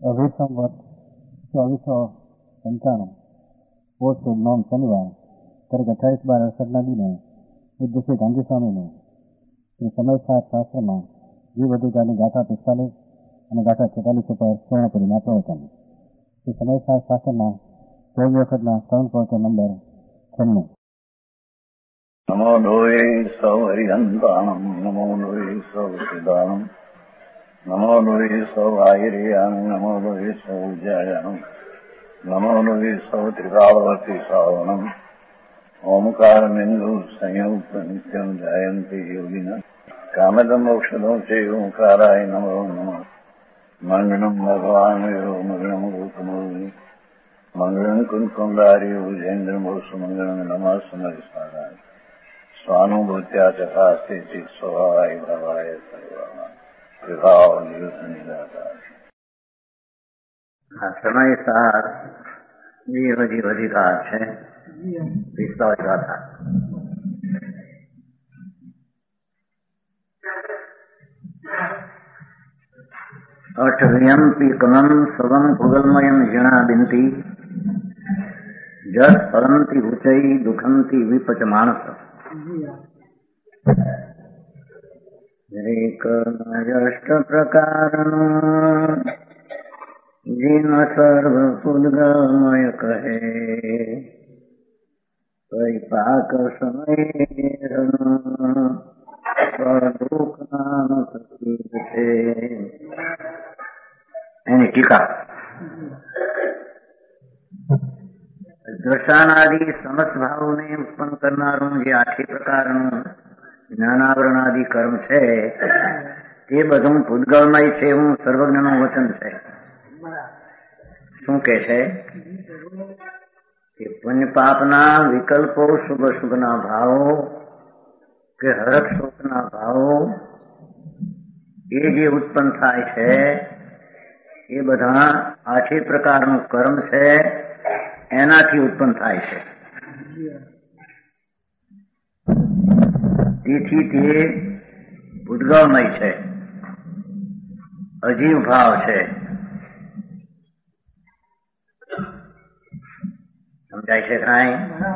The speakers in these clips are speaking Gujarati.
અભિસંવત 2495 પોષ સુદ નોમ શનિવાર તારીખ 28/12/68ના દિને પૂજ્ય શ્રી ગાંધી સ્વામીનું શ્રી સમયસાર શાસ્ત્રમાં જીવ અધિકારની ગાથા 45 અને ગાથા 46 ઉપર સ્વર્ણપુરીના પ્રવચન. શ્રી સમયસાર શાસ્ત્રના 16 વખતના શ્રવણ પ્રવચન નંબર 96. નમો લોહે સૌ હરિહંતાણમ નમો લોહે સૌ સિદ્ધાણમ નમો લોહે સૌ આયર્યામ નમો લોહે સૌ જયામ નમો લોહે સૌ ત્રિકાળવતી શ્રાવણમ ઓમકારમેન્દુ સંયુક્ત નિત્યમ જાયંતી યોગિના કામદમ મોક્ષદો છે ઓંકારાય નમો નમઃ. મંગળમ ભગવાન મંગળમ ગૌતમોની મંગળમ કુંકુંડાર્યો જૈન્દ્રમોષ મંગળમ નમઃ સમરિસ્મરાય સ્વાનુભૂત્યા ચકાસ્તે ચિત સ્વભાવાય ભાવાય સર્વમાં વિભાવ નિયુદ્ધ નિરાકાર. સમયસાર જીવ અધિકાર છે. વિસ્તાર ગાથા. અઠવ્યમ પીકલમ સવમ ભુગલમયમ જણા બિંતી જસ ફલંતી ઉચઈ દુઃખંતી વિપચ માણસ. એક અષ્ટ પ્રકારનો જીન સર્વ પુદ્ગલમય કહે પાક સમય દુઃખ નામ છે. એની ટીકા. દ્રશાનાદિ સમસ્ત ભાવોને ઉત્પન્ન કરનારું જે 8 પ્રકારનું જ્ઞાનાવરણાદિ કર્મ છે તે બધું પૂતગલમય છે એવું સર્વજ્ઞનું વચન છે. શું કે છે કે પુણ્ય પાપના વિકલ્પો શુભ અશુભના ભાવો કે હરખ શોકના ભાવો એ જે ઉત્પન્ન થાય છે એ બધા 8 પ્રકારનું કર્મ છે એનાથી ઉત્પન્ન થાય છે. તેથી તે પૂતગલમય છે, અજીવ ભાવ છે. સમજાય છે કાંઈ?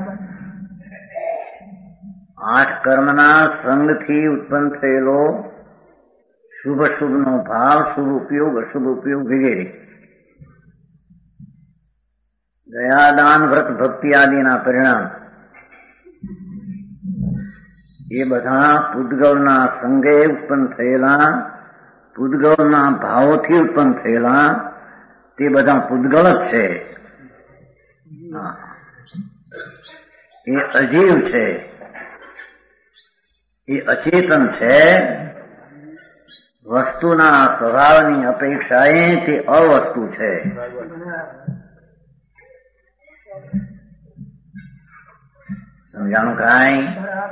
8 કર્મના સંગથી ઉત્પન્ન થયેલો શુભ અશુભનો ભાવ, શુભ ઉપયોગ અશુભ ઉપયોગ વગેરે દયાદાન વ્રત ભક્તિ આદિના પરિણામ એ બધા પૂતગલના સંગે ઉત્પન્ન થયેલા, પૂતગલના ભાવોથી ઉત્પન્ન થયેલા તે બધા પૂતગલ જ છે. એ અજીવ છે, એ અચેતન છે. વસ્તુના સ્વભાવની અપેક્ષાએ તે અવસ્તુ છે. સમજાણું કાંઈ?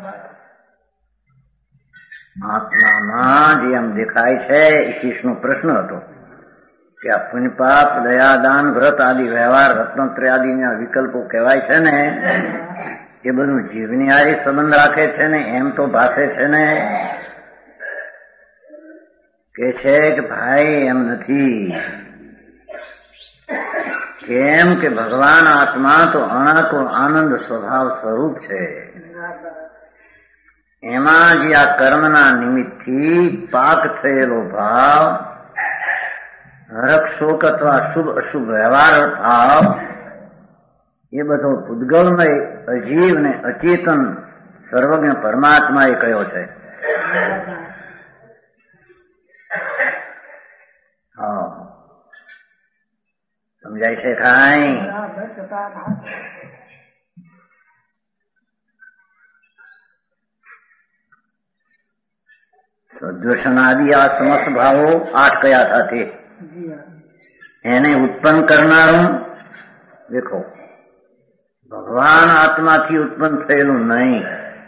આત્મામાં જે આમ દેખાય છે એ શીશનો પ્રશ્ન હતો કે આ પુણ્ય પાપ દયાદાન વ્રત આદિ વ્યવહાર રત્નત્રય આદિના વિકલ્પો કહેવાય છે ને એ બધું જીવની હારે સંબંધ રાખે છે ને એમ તો ભાષે છે ને કે છે કે ભાઈ એમ નથી. કેમ કે ભગવાન આત્મા તો અનાકુળ આનંદ સ્વભાવ સ્વરૂપ છે. એમાં જે આ કર્મના નિમિત્તથી પાક થયેલો ભાવ, હરખ શોક અથવા શુભ અશુભ વ્યવહાર ભાવ એ બધો પૂતગલમય અજીવ ને અચેતન સર્વજ્ઞ પરમાત્મા એ કયો છે. સમજાય છે કાંઈ? સદ્વશનાદિ આ સમસ્ત ભાવો 8 કયા હતા તે એને ઉત્પન્ન કરનારું દેખો ભગવાન આત્માથી ઉત્પન્ન થયેલું નહીં.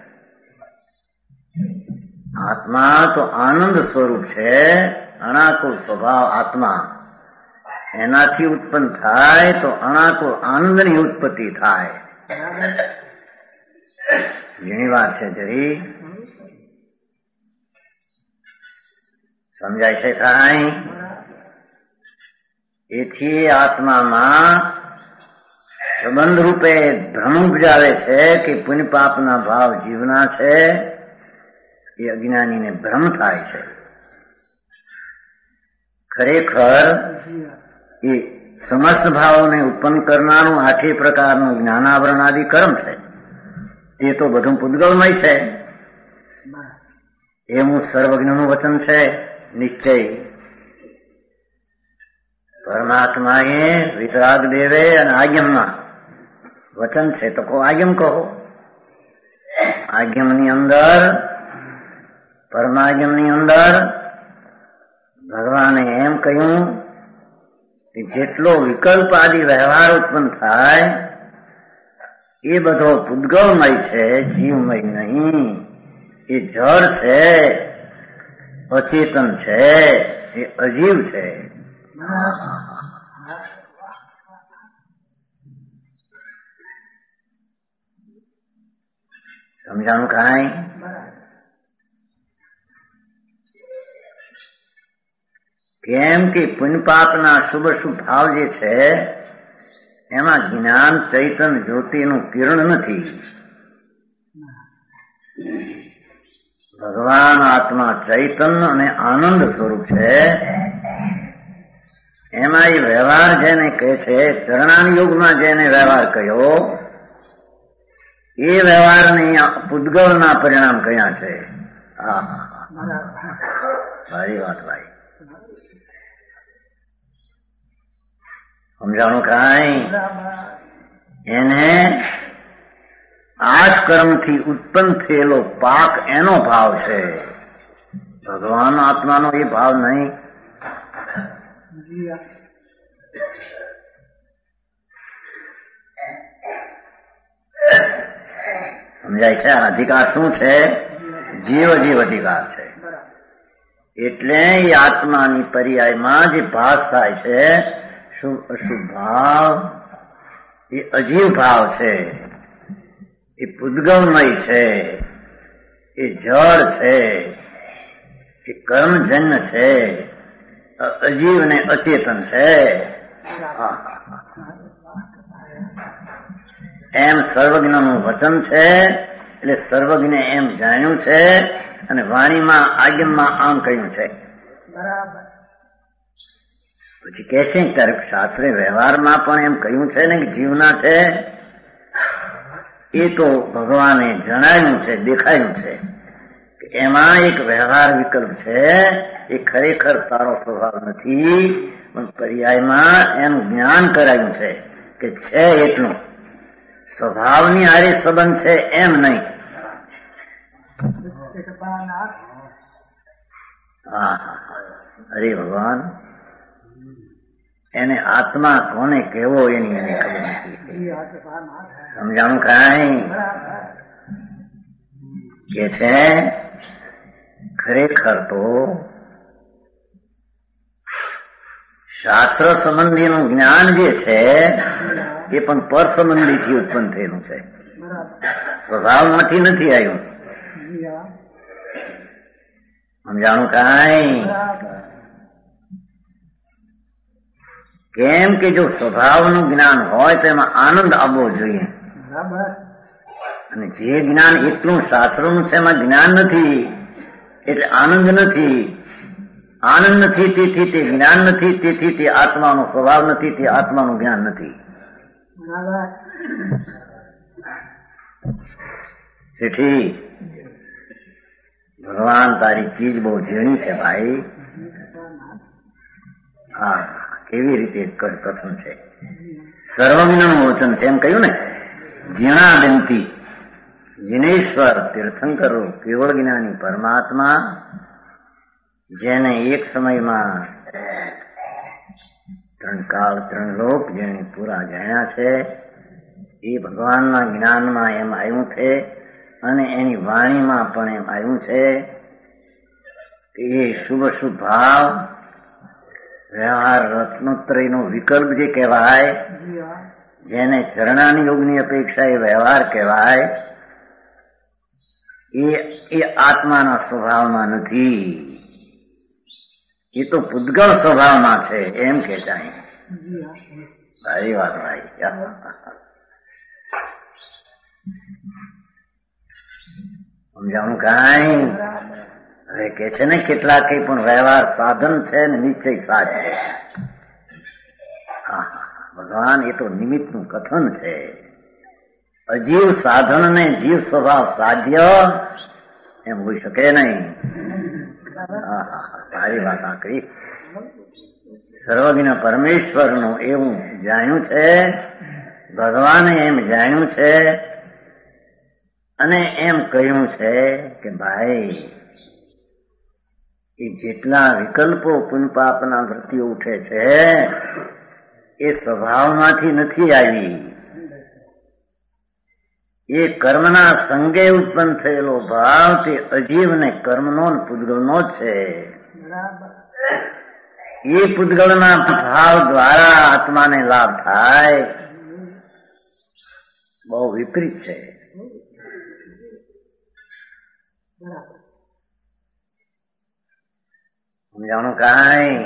આત્મા તો આનંદ સ્વરૂપ છે, અનાકુળ સ્વભાવ આત્મા. એનાથી ઉત્પન્ન થાય તો અનાકુળ આનંદની ઉત્પત્તિ થાય. ઘણી વાત છે જરી. સમજાય છે કાંઈ? એથી આત્મામાં સંબંધ રૂપે ભ્રમ ઉપજાવે છે કે પુણ્ય પાપના ભાવ જીવના છે, એ અજ્ઞાનીને ભ્રમ થાય છે. ખરેખર એ સમસ્ત ભાવોને ઉત્પન્ન કરનારું 8 પ્રકારનું જ્ઞાનાવરણ આદિ કર્મ છે. તે તો બધું પૂતગલમય છે. એવું સર્વજ્ઞનું વચન છે નિશ્ચય. પરમાત્માએ વિતરાગ દેવે અને આગમમાં વચન છે તો કહો આગમ કહો. આગમની અંદર, પરમાગમની અંદર ભગવાને એમ કહ્યું કે જેટલો વિકલ્પ આદિ વ્યવહાર ઉત્પન્ન થાય એ બધો પૂતગલમય છે, જીવમય નહીં. એ જળ છે, અચેતન છે, એ અજીવ છે. સમજાણું કાંઈ? કેમ કે પુણ્ય પાપના શુભ શુભ ભાવ જે છે એમાં જ્ઞાન ચૈતન જ્યોતિનું કિરણ નથી. ભગવાન આત્મા ચૈતન્ય અને આનંદ સ્વરૂપ છે. એમાં એ વ્યવહાર જેને કહે છે, ચરણાની યોગમાં જેને વ્યવહાર કહ્યો, એ વ્યવહારને પૂતગલના પરિણામ કયા છે. સારી વાત ભાઈ. સમજાણું કાંઈ? એને 8 કર્મથી ઉત્પન્ન થયેલો પાક એનો ભાવ છે. ભગવાન આત્માનો એ ભાવ નહીં. સમજાય છે? અધિકાર શું છે? જીવ અધિકાર છે. એટલે એ આત્માની પર્યાયમાં જે ભાસ થાય છે શુભ અશુભ ભાવ, એ અજીવ ભાવ છે, એ પૂતગલમય છે, એ જળ છે, એ કર્મજન્ય છે, અજીવ ને અચેતન છે. એમ સર્વજ્ઞનું વચન છે. એટલે સર્વજ્ઞ એમ જાણ્યું છે અને વાણીમાં આગમમાં આમ કહ્યું છે. પછી કે છે ત્યારે શાસ્ત્રે વ્યવહારમાં પણ એમ કહ્યું છે ને કે જીવના છે. એ તો ભગવાને જણાવ્યું છે, દેખાયું છે કે એમાં એક વ્યવહાર વિકલ્પ છે. એ ખરેખર તારો સ્વભાવ નથી, પણ પર્યાયમાં એનું જ્ઞાન કરાયું છે કે છે એટલું. સ્વભાવની હારે સંબંધ છે એમ નહીં. અરે ભગવાન, એને આત્મા કોને કેવો એની એને ખબર નથી. સમજાણું કાંઈ? કે છે ખરેખર તો શાસ્ત્ર સંબંધીનું જ્ઞાન જે છે એ પણ પર સંબંધીથી ઉત્પન્ન થયેલું છે, સ્વભાવમાંથી નથી આવ્યું. સમજાણું કાંઈ? કેમ કે જો સ્વભાવનું જ્ઞાન હોય તો એમાં આનંદ આવવો જોઈએ. અને જે જ્ઞાન એટલું શાસ્ત્રનું છે એમાં જ્ઞાન નથી, એટલે આનંદ નથી. આનંદ નથી તેથી તે જ્ઞાન નથી, તેથી તે આત્માનો સ્વભાવ નથી, તે આત્માનું જ્ઞાન નથી. તેથી ભગવાન તારી ચીજ બહુ ઝીણી છે ભાઈ. હા, કેવી રીતે કથન છે. સર્વજ્ઞનું વચન છે એમ કહ્યું ને. ઝીણા બનતી જીનેશ્વર તીર્થંકરો કેવળ જ્ઞાની પરમાત્મા, જેને એક સમયમાં 3 કાળ 3 લોક જેને પૂરા જાણ્યા છે, એ ભગવાનના જ્ઞાનમાં એમ આવ્યું છે અને એની વાણીમાં પણ એમ આવ્યું છે કે એ શુભ શુભ ભાવ વ્યવહાર રત્નોત્તરીનો વિકલ્પ જે કહેવાય, જેને ચરણાની યોગની અપેક્ષા એ વ્યવહાર કહેવાય, એ આત્માના સ્વભાવમાં નથી. એ તો પૂતગલ સ્વભાવમાં છે એમ કહેતા. સારી વાત ભાઈ. સમજાણું કાંઈ? હવે કે છે ને કેટલાક પણ વ્યવહાર સાધન છે ને નિશ્ચય સાચ છે. ભગવાન એ તો નિમિત્તનું કથન છે. અજીવ સાધન ને જીવ સ્વભાવ સાધ્ય એમ હોઈ શકે નહીં. સારી વાત આ કરી. સર્વજ્ઞ પરમેશ્વરનું એવું જાણ્યું છે, ભગવાને એમ જાણ્યું છે અને એમ કહ્યું છે કે ભાઈ એ જેટલા વિકલ્પો પુણ્યપાપના વૃત્તિઓ ઉઠે છે એ સ્વભાવમાંથી નથી આવી. એ કર્મના સંગે ઉત્પન્ન થયેલો ભાવ તે અજીવને કર્મનો પૂતગલનો જ છે. એ પૂતગલના ભાવ દ્વારા આત્માને લાભ થાય બહુ વિપરીત છે. સમજાણું કાંઈ?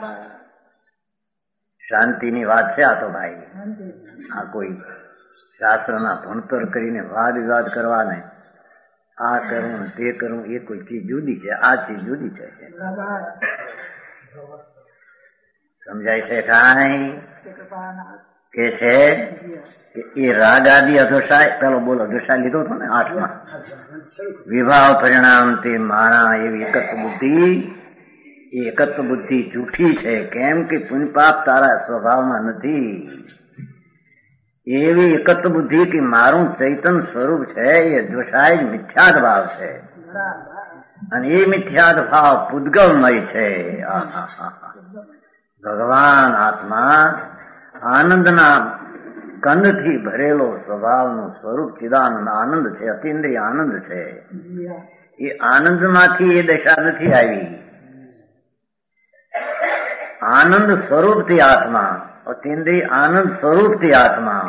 શાંતિની વાત છે આ તો ભાઈ. આ કોઈ શાસ્ત્રના ભણતર કરીને વાદ વિવાદ કરવા ને આ કરવું તે કરવું એ કોઈ ચીજ જુદી છે, આ ચીજ જુદી છે. સમજાય છે કાંઈ? કે છે કે એ રાગ આદિ અધોષાય, પેલો બોલ અધોષાય લીધો હતો ને 8માં, વિભાવ પરિણામ તે માણા એવી એકત્વ બુદ્ધિ, એ એકત્વ બુદ્ધિ જૂઠી છે. કેમ કે પુણ્યપાપ તારા સ્વભાવમાં નથી. એવી એકત્વ બુદ્ધિ કે મારું ચૈતન સ્વરૂપ છે એ દોષાય મિથ્યાદ ભાવ છે અને એ મિથ્યાદ ભાવ પૂતગલમય છે. ભગવાન આત્મા આનંદના કંદથી ભરેલો સ્વભાવનું સ્વરૂપ ચિદાનંદ આનંદ છે, અતિન્દ્રિય આનંદ છે. એ આનંદમાંથી એ દશા નથી આવી. આનંદ સ્વરૂપથી આત્મા, અતિન્દ્રિય આનંદ સ્વરૂપથી આત્મા,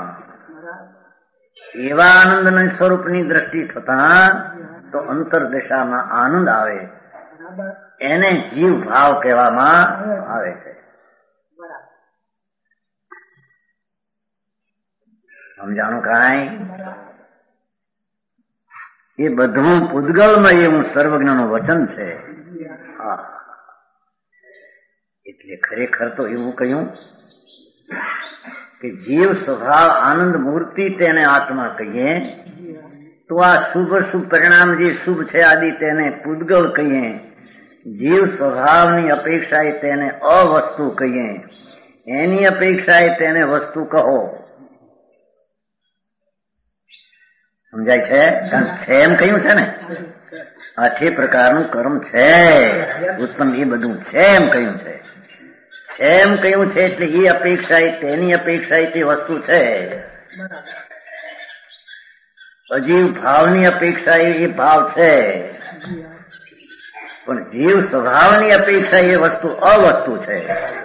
એવા આનંદના સ્વરૂપની દ્રષ્ટિ થતા તો અંતરદશામાં આનંદ આવે. એને જીવ ભાવ કહેવામાં આવે છે. સમજાણું કાંઈ? એ બધું પૂતગલમાં એવું સર્વજ્ઞનું વચન છે. એટલે ખરેખર તો એવું કહ્યું કે જીવ સ્વભાવ આનંદ મૂર્તિ તેને આત્મા કહીએ તો આ શુભ શુભ પરિણામ જે શુભ છે આદિ તેને પૂતગલ કહીએ. જીવ સ્વભાવની અપેક્ષાએ તેને અવસ્તુ કહીએ, એની અપેક્ષાએ તેને વસ્તુ કહો. સમજાય છે? છે એમ કહ્યું છે ને, 8 પ્રકારનું કર્મ છે ઉત્પન્ન, એ બધું છે એમ કહ્યું છે. એમ કહ્યું છે એટલે એ અપેક્ષા તેની અપેક્ષા તે વસ્તુ છે. અજીવ ભાવની અપેક્ષા એ ભાવ છે, પણ જીવ સ્વભાવની અપેક્ષા એ વસ્તુ અવસ્તુ છે.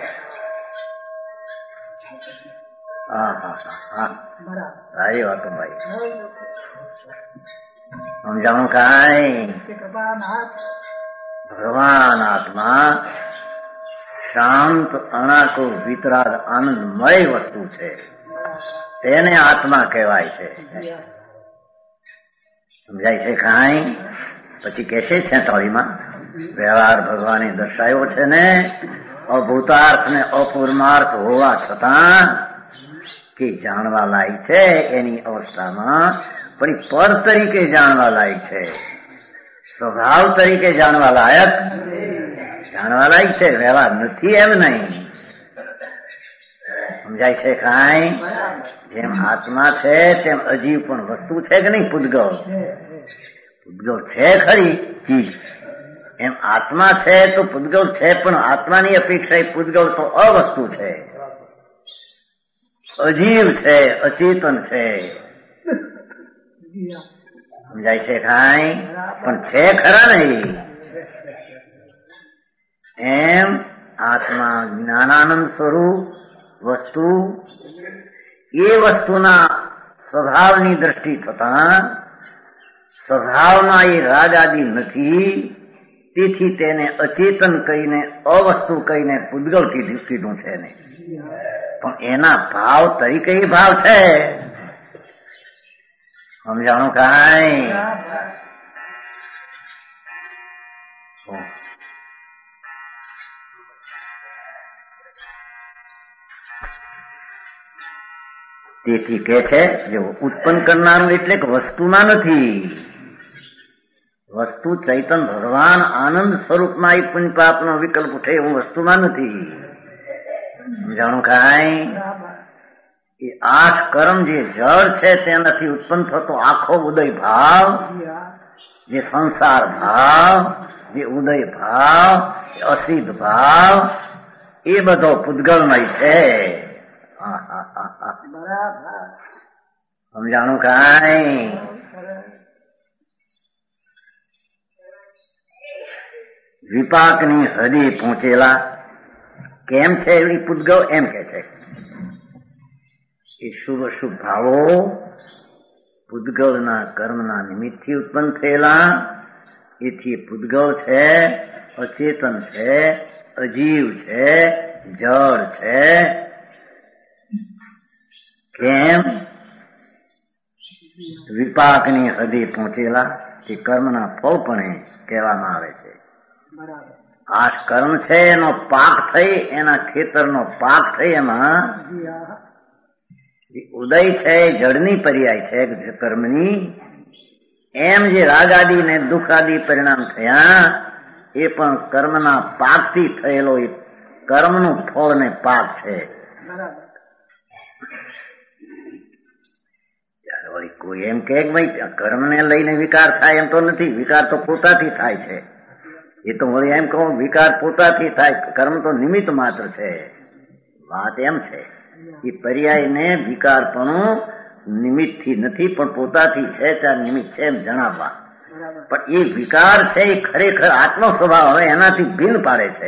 સારી વાત ભાઈ. સમજાણું કાંઈ? ભગવાન આત્મા શાંત અણાકો વિતરાગ આનંદમય વસ્તુ છે, તેને આત્મા કહેવાય છે. સમજાય છે કાંઈ? પછી કહેશે 46માં વ્યવહાર ભગવાને દર્શાવ્યો છે ને અભૂતાર્થ ને અપૂર્ણાર્થ હોવા છતાં કે જાણવા લાયક છે એની અવસ્થામાં, પણ પર તરીકે જાણવા લાયક છે, સ્વભાવ તરીકે જાણવા લાયક છે. વ્યવહાર નથી એમ નહીં. સમજાય છે કાંઈ? જેમ આત્મા છે તેમ અજીવ પણ વસ્તુ છે કે નહીં? પૂતગલ છે ખરી ચીજ. એમ આત્મા છે તો પૂતગલ છે, પણ આત્માની અપેક્ષા પૂતગલ તો અવસ્તુ છે, અજીવ છે, અચેતન છે. સમજાય છે કાંઈ? પણ છે ખરા નહીં. એમ આત્મા જ્ઞાનાનંદ સ્વરૂપ વસ્તુ, એ વસ્તુના સ્વભાવની દ્રષ્ટિ થતા સ્વભાવમાં એ રાગ આદિ નથી, તેથી તેને અચેતન કહીને અવસ્તુ કહીને પૂતગલ કીધું છે ને. પણ એના ભાવ તરીકે ભાવ છે. સમજાણું કાંઈ? તેથી કે છે જો ઉત્પન્ન કરનારું એટલે કે વસ્તુમાં નથી. વસ્તુ ચૈતન ભગવાન આનંદ સ્વરૂપમાં એ પુણ્ય પાપનો વિકલ્પ ઉઠે એવું વસ્તુમાં નથી. સમજાણું કાંઈ? એ 8 કર્મ જે જળ છે તેનાથી ઉત્પન્ન થતો આખો ઉદય ભાવ, જે સંસાર ભાવ, જે ઉદય ભાવ, અસિદ્ધ ભાવ, એ બધો પૂતગલમય છે. સમજાણું કાંઈ? વિપાકની હદી પહોંચેલા કેમ છે એવી પૂતગલ એમ કે છે. એ શુભ અશુભ ભાવો પૂતગલના કર્મના નિમિત્તથી ઉત્પન્ન થયેલા. એથી પૂતગલ છે, અચેતન છે, અજીવ છે, જળ છે. કેમ? વિપાકની હદી પહોંચેલા તે કર્મના ફળપણે કહેવામાં આવે છે. 8 કર્મ છે એનો પાક થઈ, એના ખેતરનો પાક થઈ, એમાં ઉદય છે જળની પર્યાય છે કર્મની. એમ જે રાગાદિ ને દુઃખાદિ પરિણામ થયા એ પણ કર્મના પાકથી થયેલો એ કર્મનું ફળ ને પાક છે. કોઈ એમ કે ભાઈ કર્મને લઈને વિકાર થાય એમ તો નથી. વિકાર તો પોતાથી થાય છે. એ તો વળી એમ કહું વિકાર પોતાથી થાય, કર્મ તો નિમિત્ત માત્ર છે. વાત એમ છે એ પર્યાયને વિકાર પણ નિમિત્તથી નથી પણ પોતાથી છે, ત્યાં નિમિત્ત છે એમ જણાવવા. પણ એ વિકાર છે એ ખરેખર આત્મ સ્વભાવ હવે એનાથી ભિન્ન પાડે છે.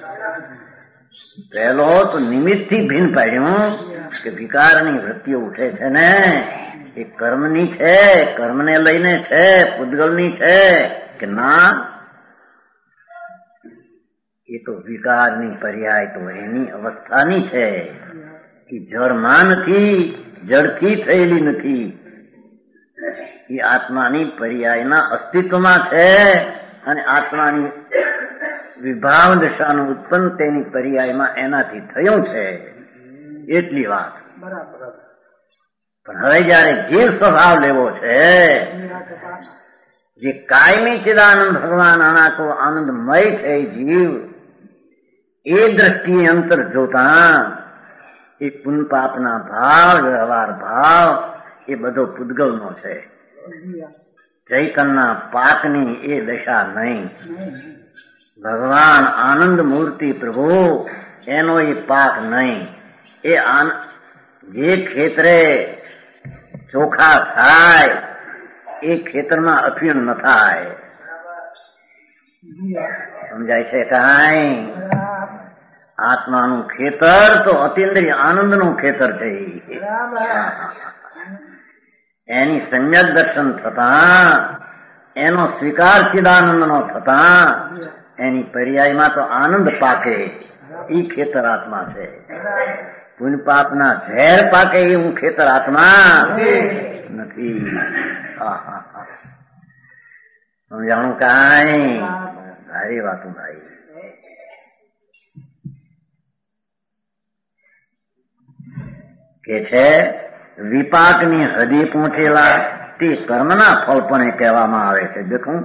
પહેલો તો નિમિત્તથી ભિન્ન પાડ્યું કે વિકારની વૃત્તિઓ ઉઠે છે ને એ કર્મની છે, કર્મને લઈને છે, પૂતગલની છે કે ના? એ તો વિકારની પર્યાય તો એની અવસ્થાની છે. એ જળમાં નથી, જળથી થયેલી નથી. એ આત્માની પર્યાયના અસ્તિત્વમાં છે અને આત્માની વિભાવ દશાનું ઉત્પન્ન તેની પર્યાયમાં એનાથી થયું છે. એટલી વાત. પણ હવે જયારે જીવ સ્વભાવ લેવો છે, જે કાયમી ચિદાનંદ ભગવાન અનાકો આનંદમય છે જીવ, એ દ્રષ્ટિએ અંતર જોતા એ પુન પાપના ભાવ, વ્યવહાર ભાવ એ બધો પૂતગલનો છે. ચૈતનના પાકની એ દશા નહીં. ભગવાન આનંદ મૂર્તિ પ્રભુ એનો એ પાક નહીં. એ જે ખેતરે ચોખા થાય એ ખેતરમાં અફીણ ન થાય. સમજાય છે કાંઈ? આત્માનું ખેતર તો અતિન્દ્રિય આનંદનું ખેતર છે. એની સમ્યક દર્શન થતા, એનો સ્વીકાર ચિદાનંદનો થતા એની પર્યાયમાં તો આનંદ પાકે. એ ખેતર આત્મા છે. પુણ્ય પાપના ઝેર પાકે એવું ખેતર આત્મા નથી. સમજાણું કાંઈ? સારી વાતું ભાઈ. કે છે વિપાકની હદી પહોંચેલા તે કર્મના ફળપણે કહેવામાં આવે છે. દેખું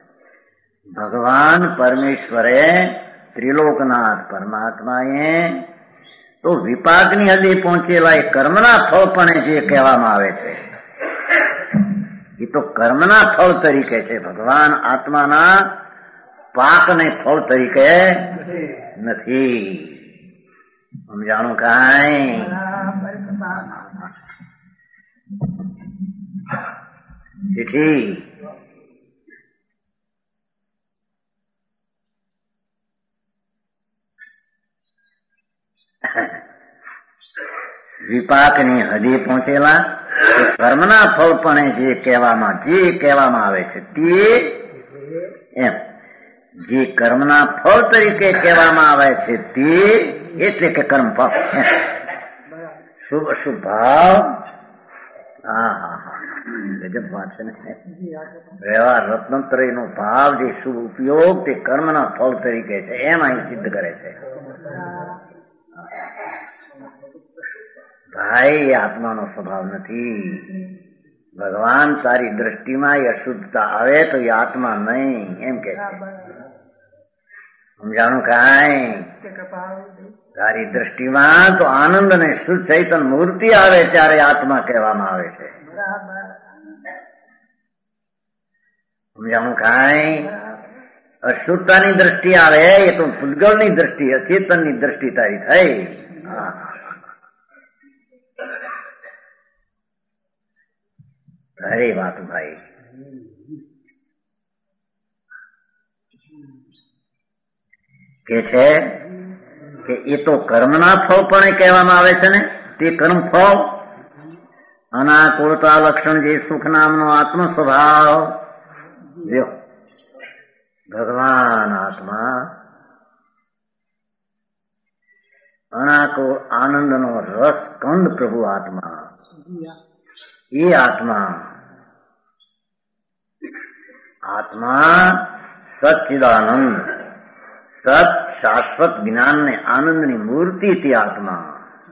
ભગવાન પરમેશ્વરે ત્રિલોકનાથ પરમાત્માએ તો વિપાકની હદી પહોંચેલા એ કર્મના ફળપણે જે કહેવામાં આવે છે એ તો કર્મના ફળ તરીકે છે. ભગવાન આત્માના પાકને ફળ તરીકે નથી. સમજાણું કાંઈ? તેથી વિપાકની હદી પહોંચેલા કર્મના ફળપણે જે કહેવામાં આવે છે તે એમ જે કર્મના ફળ તરીકે કહેવામાં આવે છે તે એટલે કે કર્મ ફળ. શુભ અશુભ ભાવ. હા હા હા, ગજબ વાત છે ને. વ્યવહાર રત્નત્રયનો ભાવ, જે શુભ ઉપયોગ તે કર્મના ફળ તરીકે છે, એમ અહીં સિદ્ધ કરે છે. ભાઈ, એ આત્માનો સ્વભાવ નથી. ભગવાન તારી દ્રષ્ટિમાં એ અશુદ્ધતા આવે તો એ આત્મા નહીં, એમ કે છે. સમજાણું કાંઈ? તારી દ્રષ્ટિમાં તો આનંદ અને શુદ્ધ ચૈતન મૂર્તિ આવે ત્યારે આત્મા કહેવામાં આવે છે. સમજાણું કાંઈ? અશુદ્ધતાની દ્રષ્ટિ આવે એ તો પૂતગલની દ્રષ્ટિ, અચેતનની દ્રષ્ટિ તારી થઈ. અરે વાત ભાઈ, કે છે કે એ તો કર્મના ફળ પણ કહેવામાં આવે છે ને. તે કર્મ ફળ અનાકુળતા લક્ષણ જે સુખ નામનો આત્મ સ્વભાવ, ભગવાન આત્મા અનાકુળ આનંદનો રસ કંદ પ્રભુ આત્મા, એ આત્મા સચ્ચિદાનંદ, સત શાશ્વત જ્ઞાનને આનંદની મૂર્તિ તે આત્મા.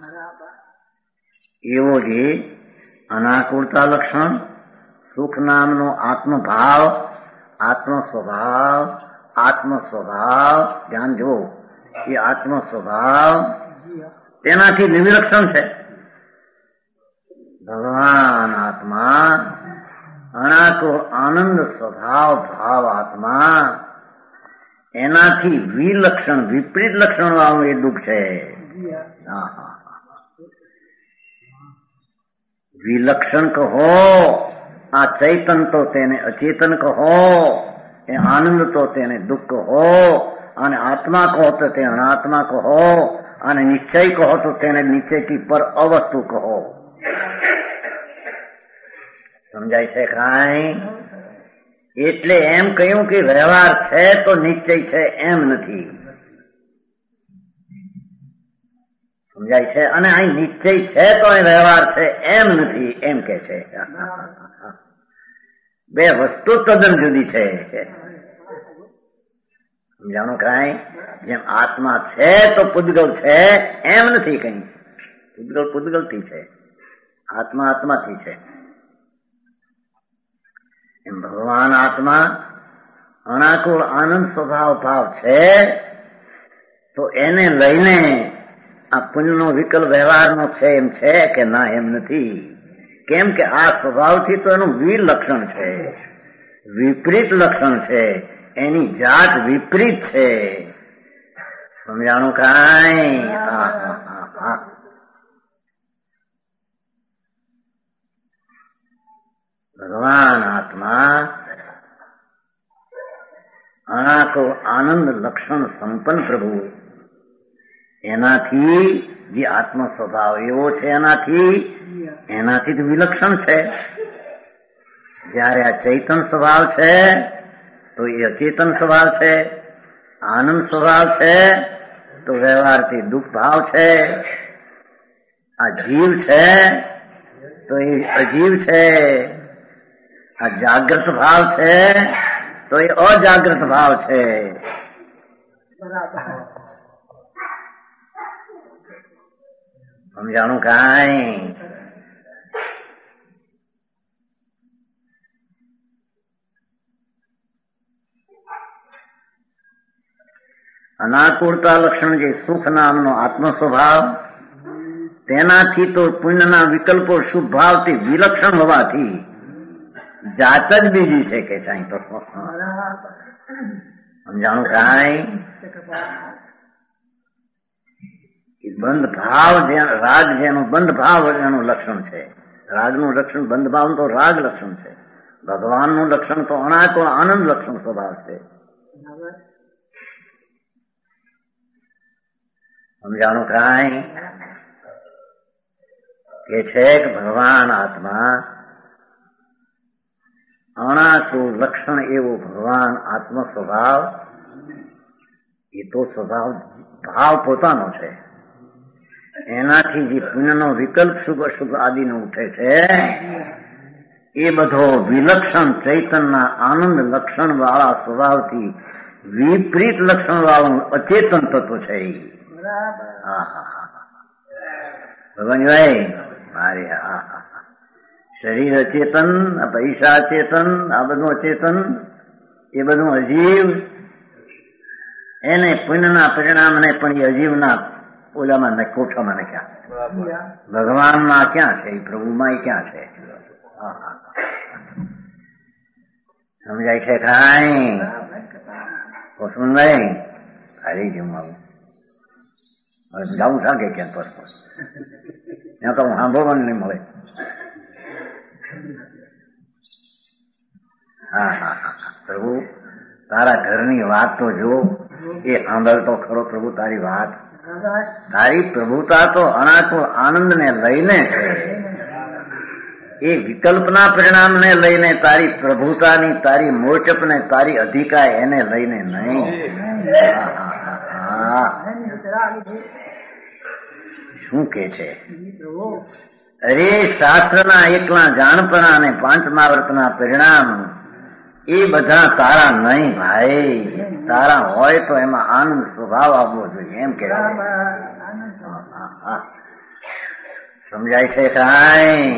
એવો જે અનાકુળતા લક્ષણ, સુખ નામનો આત્મભાવ, આત્મ સ્વભાવ, ધ્યાન જુઓ, એ આત્મ સ્વભાવ તેનાથી નિર્વિલક્ષણ છે. ભગવાન આત્મા અનાકુળ આનંદ સ્વભાવ ભાવ આત્મા, એનાથી વિલક્ષણ વિપરીત લક્ષણ વાળું એ દુઃખ છે. વિલક્ષણ કહો આ ચૈતન તો તેને અચેતન કહો, એ આનંદ તો તેને દુઃખ કહો, અને આત્મા કહો તો તે અનાત્મા કહો, અને નિશ્ચય કહો તો તેને નિશ્ચયથી પર અવસ્તુ કહો. સમજાય છે કાંઈ? એટલે એમ કહ્યું કે વ્યવહાર છે તો નિશ્ચય છે એમ નથી. સમજાય છે? અને અહીં નિશ્ચય છે તો અહીં વ્યવહાર છે એમ નથી, એમ કે છે. બે વસ્તુ તદ્દન જુદી છે. સમજાણું કાંઈ? જેમ આત્મા છે તો પૂતગલ છે એમ નથી કઈ. પૂતગલ પૂતગલથી છે, આત્મા આત્માથી છે. એમ ભગવાન આત્મા અનાકુળ આનંદ સ્વભાવ ભાવ છે, તો એને લઈને આ પુણ્યનો વિકલ્પ વ્યવહારનો છે એમ છે કે ના, એમ નથી. કેમ કે આ સ્વભાવથી તો એનું વિલક્ષણ છે, વિપરીત લક્ષણ છે, એની જાત વિપરીત છે. સમજાણું કાંઈ? ભગવાન આત્મા અનાકુળ આનંદ લક્ષણ સંપન્ન પ્રભુ, એનાથી જે આત્મ સ્વભાવ એવો છે એનાથી જ વિલક્ષણ છે. જયારે આ ચૈતન સ્વભાવ છે તો એ અચેતન સ્વભાવ છે, આનંદ સ્વભાવ છે તો વ્યવહારથી દુઃખ ભાવ છે. આ જીવ છે તો એ અજીવ છે, આ જાગ્રત ભાવ છે તો એ અજાગ્રત ભાવ છે. સમજાણું કાંઈ? અનાકુળતા લક્ષણ જે સુખ નામનો આત્મ સ્વભાવ, તેનાથી તો પુણ્યના વિકલ્પો શુભ ભાવથી વિલક્ષણ હોવાથી જાત જ બીજી છે કે સાંઈ. તો સમજાણું કાંઈ? બંધ ભાવ, રાગ જેનું બંધ ભાવ એનું લક્ષણ છે, રાગનું લક્ષણ બંધ ભાવ તો રાગ લક્ષણ છે. ભગવાનનું લક્ષણ તો અનાકુળ આનંદ લક્ષણ સ્વભાવ છે. સમજાણું કાંઈ? કે છે કે ભગવાન આત્મા અનાકુળ લક્ષણ એવો ભગવાન આત્મ સ્વભાવ, એ તો સ્વભાવ ભાવ પોતાનો છે. એનાથી જે પુણ્યનો વિકલ્પ શુભ અશુભ આદિનો ઉઠે છે એ બધો વિલક્ષણ ચૈતનના આનંદ લક્ષણ વાળા સ્વભાવથી વિપરીત લક્ષણ વાળું અચેતન તત્વ છે. ભગવાનભાઈ મારે શરીર અચેતન, પૈસા અચેતન, આ બધું અચેતન, એ બધું અજીવ. એને પુણ્યના પરિણામને પણ એ અજીવના ઓલામાં કોઠામાં નાખ્યા. ભગવાનમાં ક્યાં છે? પ્રભુમાં ક્યાં છે? સમજાય છે કાંઈ? કુસુમભાઈ હારી જમવાનું હવે જાઉં સાંગે ક્યાં પર ત્યાં તો હું સાંભળવાનું નહીં મળે. પ્રભુ તારા ઘરની વાત તો જો, એ સાંભળતો ખરો પ્રભુ તારી વાત. તારી પ્રભુતા તો અનાકુળ આનંદને લઈને છે, એ વિકલ્પના પરિણામને લઈને તારી પ્રભુતાની, તારી મોટપને, તારી અધિકાર એને લઈને નહીં. શું કે છે? અરે શાસ્ત્રના એકલા જાણપણા અને પાંચમાવર્તના પરિણામ એ બધા તારા નહીં ભાઈ. તારા હોય તો એમાં આનંદ સ્વભાવ આવવો જોઈએ એમ કે સમજાય છે કાંઈ?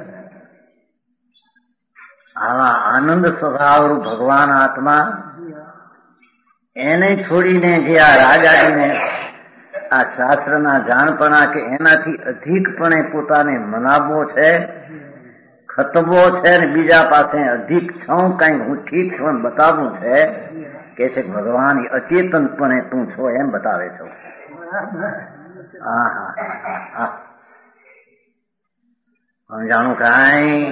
આવા આનંદ સ્વભાવરૂપ ભગવાન આત્મા એને છોડીને જે આ રાજાજીને આ શાસ્ત્રના જાણપણા કે એનાથી અધિકપણે પોતાને મનાવવો છે, ખતબો છે, ને બીજા પાસે અધિક છું, કઈક હું ઠીક છું એમ બતાવવું છે, કે છે ભગવાન અચેતનપણે તું છો એમ બતાવે છો. સમજાણું કાંઈ?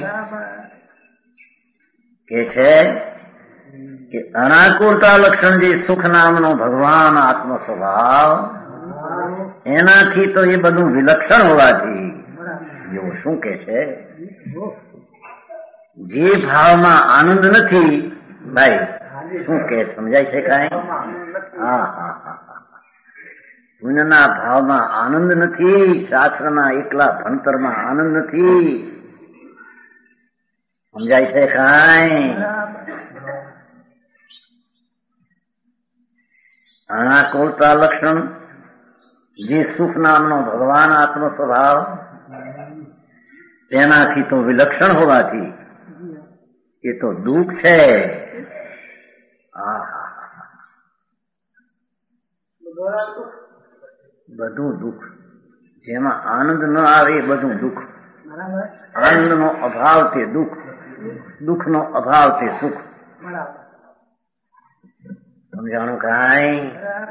કે છે કે અનાકુળતા લક્ષણ જે સુખ નામનો ભગવાન આત્મ સ્વભાવ, એનાથી તો એ બધું વિલક્ષણ હોવાથી એવું શું કે છે? જે ભાવમાં આનંદ નથી ભાઈ, શું કે સમજાય છે કાંઈ? પુણ્યના ભાવમાં આનંદ નથી, શાસ્ત્રના એકલા ભણતરમાં આનંદ નથી. સમજાય છે કાંઈ? અનાકુળતા લક્ષણ જે સુખ નામનો ભગવાન આત્મ સ્વભાવ, તેનાથી તો વિલક્ષણ હોવાથી એ તો દુઃખ છે. બધું દુઃખ. જેમાં આનંદ ન આવે એ બધું દુઃખ. આનંદનો અભાવ તે દુઃખ, દુઃખનો અભાવ તે સુખ. સમજાણું કાંઈ?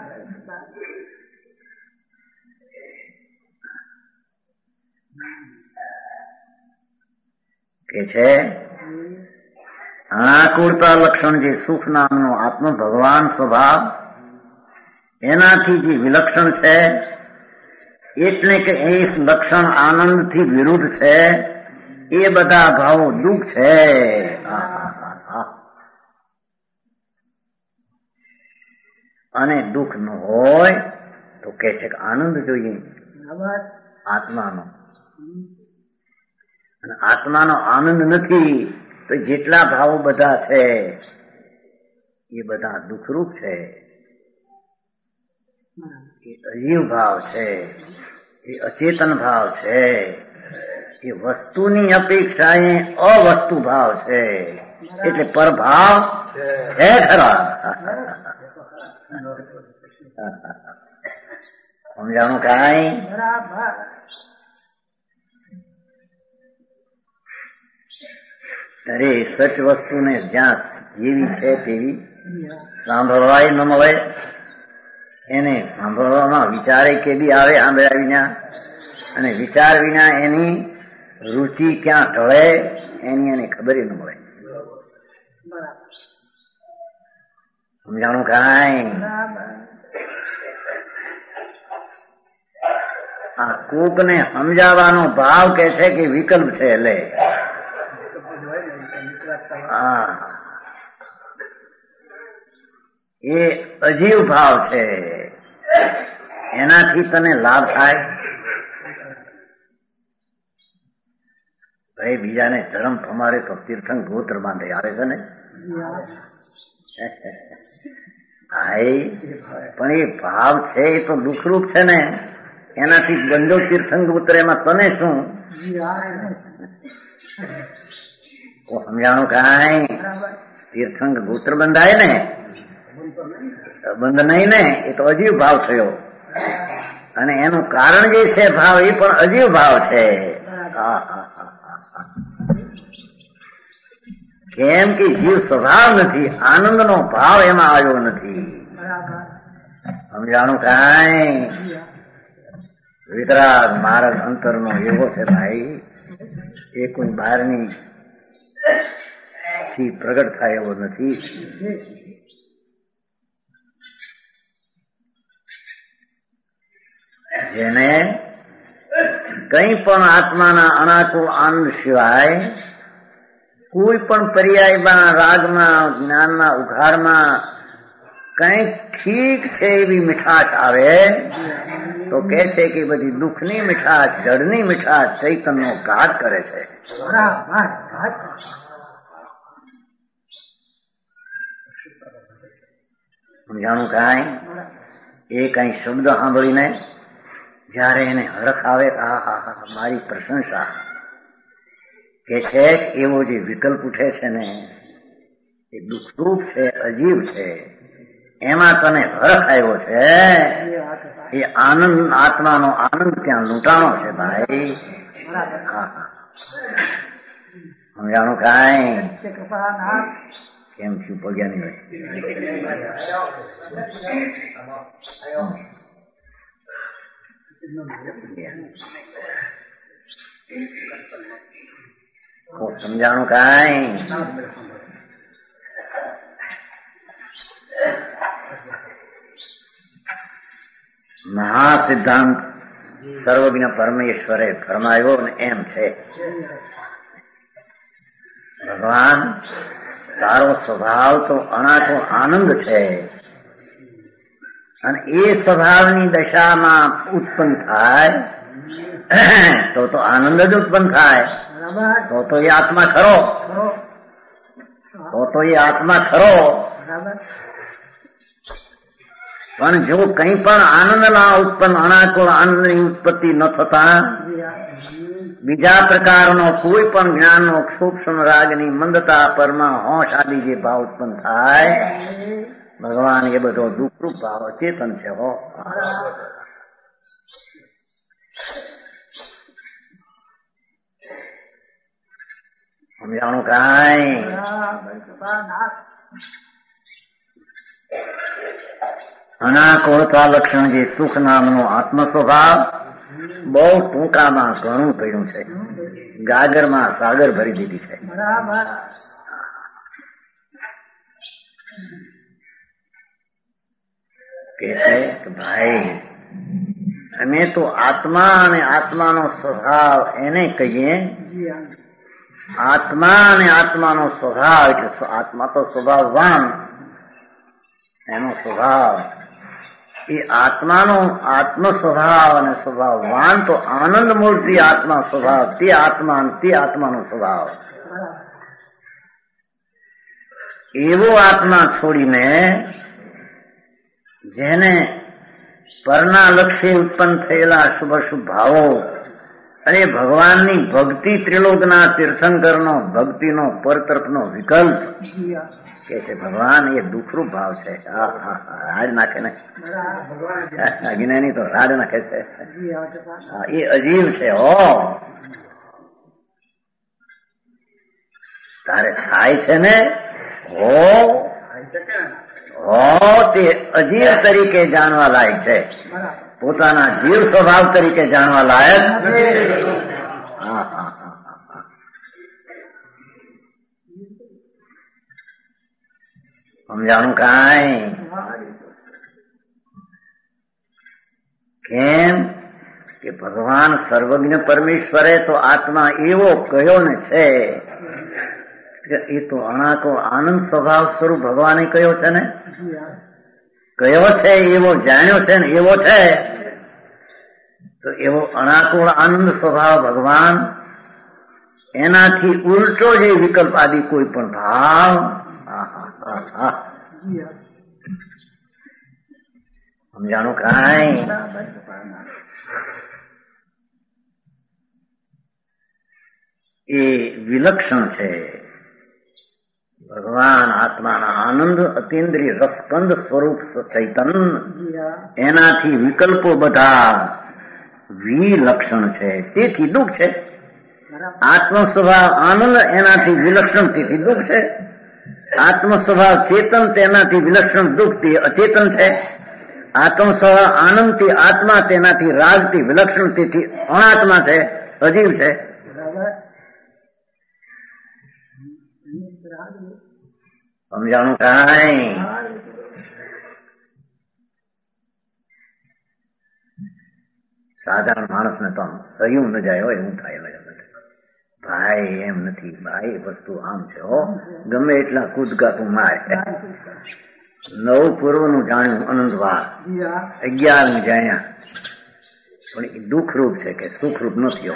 કે છે અનાકુળતા લક્ષણ જે સુખ નામનો આત્મ ભગવાન સ્વભાવ, એનાથી જે વિલક્ષણ છે, એટલે કે એ લક્ષણ આનંદથી વિરુદ્ધ છે, એ બધા ભાવો દુઃખ છે. અને દુઃખ ન હોય તો કે છે કે આનંદ જોઈએ આત્માનો. અને આત્માનો આનંદ નથી તો જેટલા ભાવો બધા છે એ બધા દુઃખરૂપ છે. એ અજીવ ભાવ છે, એ અચેતન ભાવ છે, એ વસ્તુની અપેક્ષાએ અવસ્તુ ભાવ છે, એટલે પરભાવ છે ખરા. સમજાણું કાંઈ? અરે સચ વસ્તુને જ્યાં જેવી છે તેવી સાંભળવાય ન મળે, એને સાંભળવામાં વિચારે કે બી આવે સાંભળ્યા વિના, અને વિચાર વિના એની રુચિ ક્યાં ઢળે એની એને ખબર ન મળે. સમજાણું કાંઈ? આ કોકને સમજાવવાનો ભાવ કે છે કે વિકલ્પ છે, એટલે એ અજીવ ભાવ છે. એનાથી તને લાભ થાય ભાઈ બીજાને ધર્મ અમારે તો તીર્થંક ગોત્ર બાંધે આવે છે ને ભાઈ, પણ એ ભાવ છે એ તો દુઃખરૂપ છે ને, એનાથી બંધો તીર્થંક ઉતરે એમાં તને શું સમજાણું? કાંઈ તીર્થંક ગોત્ર બંધાય ને, બંધ નહીં ને, એ તો અજીવ ભાવ થયો, અને એનું કારણ જે છે ભાવ એ પણ અજીવ ભાવ છે. કેમ કે જીવ સ્વભાવ નથી, આનંદનો ભાવ એમાં આવ્યો નથી. સમજાણું? કાંઈ વિતરાગ માર્ગ અંતરનો એવો છે ભાઈ, એ કોઈ બહારની થી પ્રગટ થાય એવો નથી. જેને કંઈ પણ આત્માના અનાકુળ આનંદ સિવાય કોઈ પણ પર્યાયમાં, રાગમાં, જ્ઞાનના ઉઘાડમાં કંઈક ઠીક છે એવી મીઠાશ આવે તો કે છે કે બધી દુઃખની મીઠાશ, જળની મીઠાશ ચૈતનનો ઘાત કરે છે. સમજાણું? કાંઈ એ કઈ શબ્દ સાંભળીને જયારે એને હરખ આવે, મારી પ્રશંસા કે છે, એવો જે વિકલ્પ ઉઠે છે ને એ દુઃખરૂપ છે, અજીબ છે, એમાં તને હરખ આવ્યો છે, એ આનંદ, આત્માનો આનંદ ત્યાં લૂંટાણો છે ભાઈ. સમજાણું? કાંઈ કેમ થયું પગ્યાની હોય? સમજાણું? કાંઈ મહાસિદ્ધાંત સર્વજ્ઞ પરમેશ્વરે ફરમાયો ને એમ છે, ભગવાન તારો સ્વભાવ તો અનાથો આનંદ છે, અને એ સ્વભાવની દશામાં ઉત્પન્ન થાય તો આનંદ જ ઉત્પન્ન થાય. તો એ આત્મા ખરો, તો એ આત્મા ખરો. પણ જો કંઈ પણ આનંદ ના ઉત્પન્ન, અનાકુળ આનંદની ઉત્પત્તિ ન થતા બીજા પ્રકારનો કોઈ પણ જ્ઞાનનો સૂક્ષ્મ રાગની મંદતા, પરમાં હોશ આદિ જે ભાવ ઉત્પન્ન થાય, ભગવાન એ બધો દુઃખરૂપ ભાવ ચેતન છે. હો સમજાણું? કાંઈ અનાકુળતા લક્ષણ જે સુખ નામનો આત્મ સ્વભાવ બહુ ટૂંકામાં ઘણું પડ્યું છે, ગાગરમાં સાગર ભરી દીધી છે. કે છે કે ભાઈ અમે તો આત્મા અને આત્માનો સ્વભાવ એને કહીએ. આત્મા અને આત્માનો સ્વભાવ એટલે આત્મા તો સ્વભાવવાન, એનો સ્વભાવ એ આત્માનો આત્મ સ્વભાવ અને સ્વભાવવાન તો આનંદ મૂર્તિ આત્મા સ્વભાવ, તે આત્માનો સ્વભાવ. એવો આત્મા છોડીને જેને પરના લક્ષ્ય ઉત્પન્ન થયેલા શુભ શુભ ભાવો અને ભગવાનની ભક્તિ, ત્રિલોકના તીર્થંકરનો ભક્તિનો પર તરફનો વિકલ્પ કે છે ભગવાન, એ દુઃખરૂપ ભાવ છે. રાડ નાખે ને, અજ્ઞાની તો રાડ નાખે છે, એ અજીબ છે. હો તારે થાય છે ને, તે અજીવ તરીકે જાણવા લાયક છે, પોતાના જીવ સ્વભાવ તરીકે જાણવા લાયક. સમજાણું? કાંઈ કેમ કે ભગવાન સર્વજ્ઞ પરમેશ્વરે તો આત્મા એવો કહ્યો ને છે, એ તો અણાકો આનંદ સ્વભાવ સ્વરૂપ ભગવાને કહ્યો છે ને, કયો છે એવો જાણ્યો છે ને, એવો છે તો એવો અણાકુળ આનંદ સ્વભાવ ભગવાન એનાથી ઉલટો જે વિકલ્પ આદિ કોઈ પણ ભાવ સમજાણું કાંઈ? એ વિલક્ષણ છે. ભગવાન આત્માના આનંદ અતિન્દ્રિય રસકંદ સ્વરૂપ ચૈતન, એનાથી વિકલ્પો બધા વિલક્ષણ છે, તેથી દુઃખ છે. આત્મ સ્વભાવ આનંદ એનાથી વિલક્ષણ, તેથી દુઃખ છે. આત્મ સ્વભાવ ચેતન તેનાથી વિલક્ષણ, દુઃખ તે અચેતન છે. આત્મ સ્વભાવ આનંદ થી આત્મા તેનાથી રાગ થી વિલક્ષણ, તેથી અનાત્મા છે, અજીવ છે. સમજાણું કાંઈ? સાધારણ માણસને તો સહયું ન જાય હોય એવું થાય. ભાઈ એમ નથી, ભાઈ વસ્તુ આમ છે હો, ગમે એટલા કૂદકા તું મારે. 9 પૂર્વનું જાણ્યું અનંતવાર, 11 જાણ્યા, પણ એ દુઃખરૂપ છે કે સુખરૂપ નથી.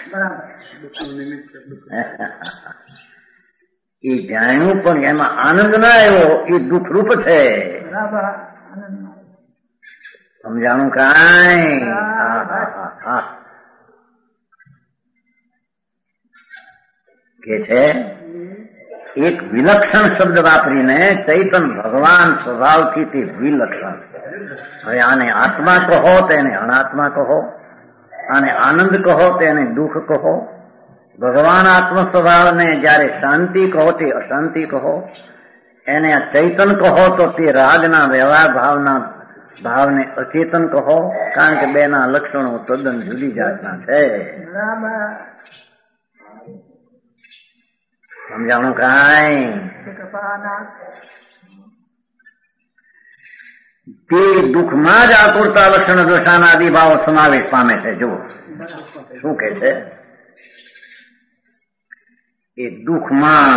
એ જાણ્યું પણ એમાં આનંદ ના આવ્યો, એ દુઃખરૂપ છે. સમજાણું કાંઈ? કે છે એક વિલક્ષણ શબ્દ વાપરીને ચૈતન ભગવાન સ્વભાવથી તે વિલક્ષણ. હવે આને આત્મા કહો તેને અનાત્મા કહો, આને આનંદ કહો તેને દુઃખ કહો. ભગવાન આત્મ સ્વભાવને જયારે શાંતિ કહો તે અશાંતિ કહો, એને ચૈતન કહો તો તે રાગના વ્યવહાર ભાવને અચેતન કહો, કારણ કે બેના લક્ષણો તદ્દન જુદી જાતના છે. સમજાણું કાંઈ? તે દુઃખમાં જ આકુરતા લક્ષણ દોષાના આદિભાવો સમાવેશ પામે છે. જુઓ શું કે છે, એ દુઃખમાં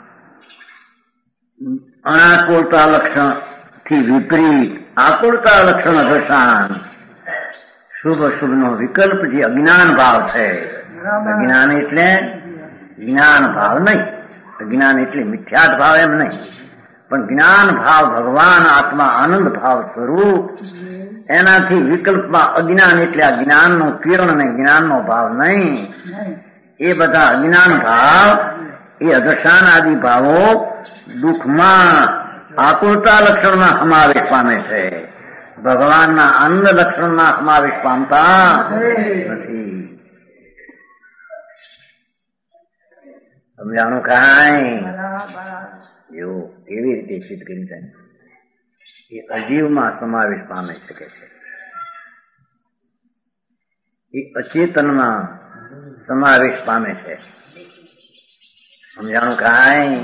અનાકુરતા લક્ષણ થી વિપરીત આકુરતા લક્ષણ દોષાન શુભ અશુભ નો વિકલ્પ જે અજ્ઞાન ભાવ છે. અજ્ઞાન એટલે જ્ઞાન ભાવ નહીં, જ્ઞાન એટલે મિથ્યાત ભાવ એમ નહીં, પણ જ્ઞાન ભાવ ભગવાન આત્મા આનંદ ભાવ સ્વરૂપ, એનાથી વિકલ્પમાં અજ્ઞાન એટલે આ જ્ઞાનનો કિરણ ને જ્ઞાનનો ભાવ નહીં. એ બધા અજ્ઞાન ભાવ, એ અદશાન આદિ ભાવો દુઃખમાં આકુરતા લક્ષણના સમાવેશ પામે છે, ભગવાનના આનંદ લક્ષણના સમાવેશ પામતા નથી. સમજાણું કાંઈ? જો એવી રીતે સિદ્ધ કરી છે, એ અજીવમાં સમાવેશ પામે શકે છે, એ અચેતનમાં સમાવેશ પામે છે. સમજાણું કાંઈ?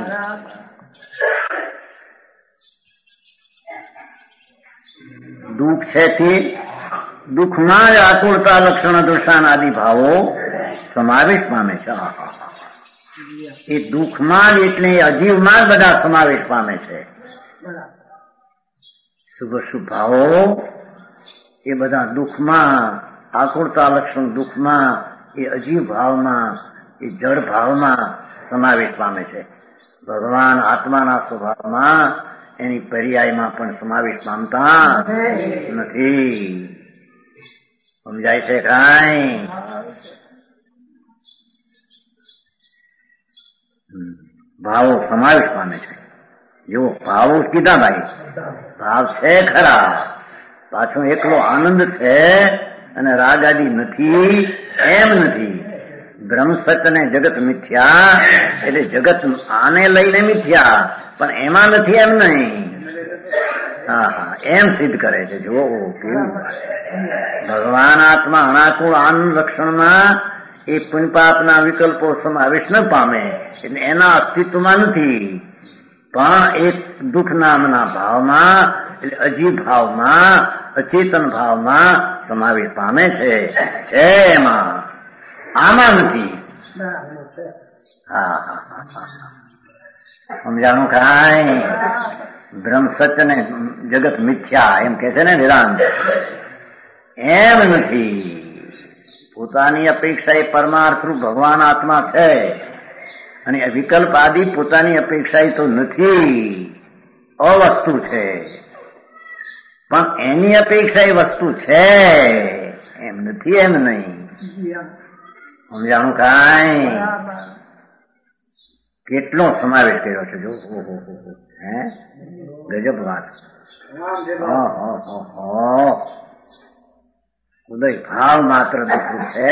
દુઃખ છે તે દુઃખમાં જ આકુરતા લક્ષણ દોષાન આદિ ભાવો સમાવેશ પામે છે. એ દુઃખમાં જ એટલે અજીવમાં જ બધા સમાવેશ પામે છે. શુભ શુભ ભાવો એ બધા દુઃખમાં, આકુરતા લક્ષણ દુઃખમાં, એ અજીવ ભાવમાં, એ જળ ભાવમાં સમાવેશ પામે છે. ભગવાન આત્માના સ્વભાવમાં એની પર્યાયમાં પણ સમાવેશ પામતા નથી. સમજાય છે કાંઈ? ભાવો સમાવેશ પામે છે. જો ભાવો કીધા ભાઈ, ભાવ છે ખરા, પાછો એકલો આનંદ છે અને રાગ આદિ નથી એમ નથી. બ્રહ્મ સત્ય ને જગત મિથ્યા એટલે જગત આને લઈને મિથ્યા, પણ એમાં નથી એમ નહીં. હા, એમ સિદ્ધ કરે છે. જુઓ કેવી ભગવાન આત્મા અનાકુળ આનંદ લક્ષણમાં એ પુણ્યપાપના વિકલ્પો સમાવેશ ન પામે એટલે એના અસ્તિત્વમાં નથી, પણ એક દુઃખ નામના ભાવમાં એટલે અજીવ ભાવમાં, અચેતન ભાવમાં સમાવેશ પામે છે. એમાં આમાં નથી. હા, સમજાણું કાંઈ? બ્રહ્મ સત્ય ને જગત મિથ્યા એમ કે છે ને વેદાંત, એમ નથી. પોતાની અપેક્ષા એ પરમાર્થરૂપ ભગવાન આત્મા છે, અને વિકલ્પ આદિ પોતાની અપેક્ષા તો નથી, અવસ્તુ છે. પણ એની અપેક્ષા એ વસ્તુ છે એમ નથી, એમ નહીં. સમજાણું? કાંઈ કેટલો સમાવેશ કર્યો છે જો. હે ગજબ વાત. ઉદય ભાવ માત્ર દુઃખ છે,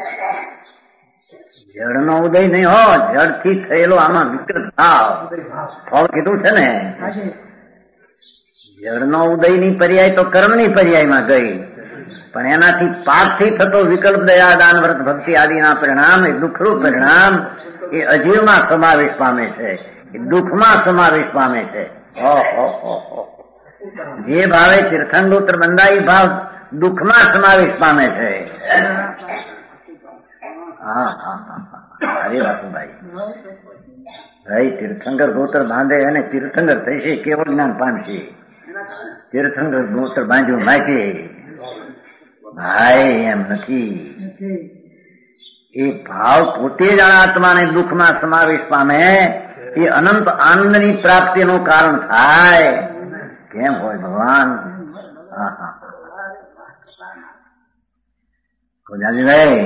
જળનો ઉદય નહીં હો, જળથી થયેલો આમાં વિકૃત ભાવ. ફળ કીધું છે ને, જળનો ઉદયની પર્યાય તો કર્મની પર્યાયમાં ગઈ, પણ એનાથી પાકથી થતો વિકલ્પ દયા દાન વ્રત ભક્તિ આદિના પરિણામ, એ દુઃખરૂપ પરિણામ એ અજીવમાં સમાવેશ પામે છે, એ દુઃખમાં સમાવેશ પામે છે. જે ભાવે તીર્થંગોત્ર બંધાઈ ભાવ દુઃખમાં સમાવેશ પામે છે. હરે વાસુભાઈ, ભાઈ તીર્થંકર ગોત્ર બાંધે અને તીર્થંકર થશે, કેવળ જ્ઞાન પામશે. તીર્થંકર ગોત્ર બાંધ્યું માગે ભાઈ, એમ નથી. એ ભાવ પોતે જ આત્માને દુઃખમાં સમાવેશ પામે, એ અનંત આનંદની પ્રાપ્તિનું કારણ થાય. કેમ હોય ભગવાન? જાજીભાઈ,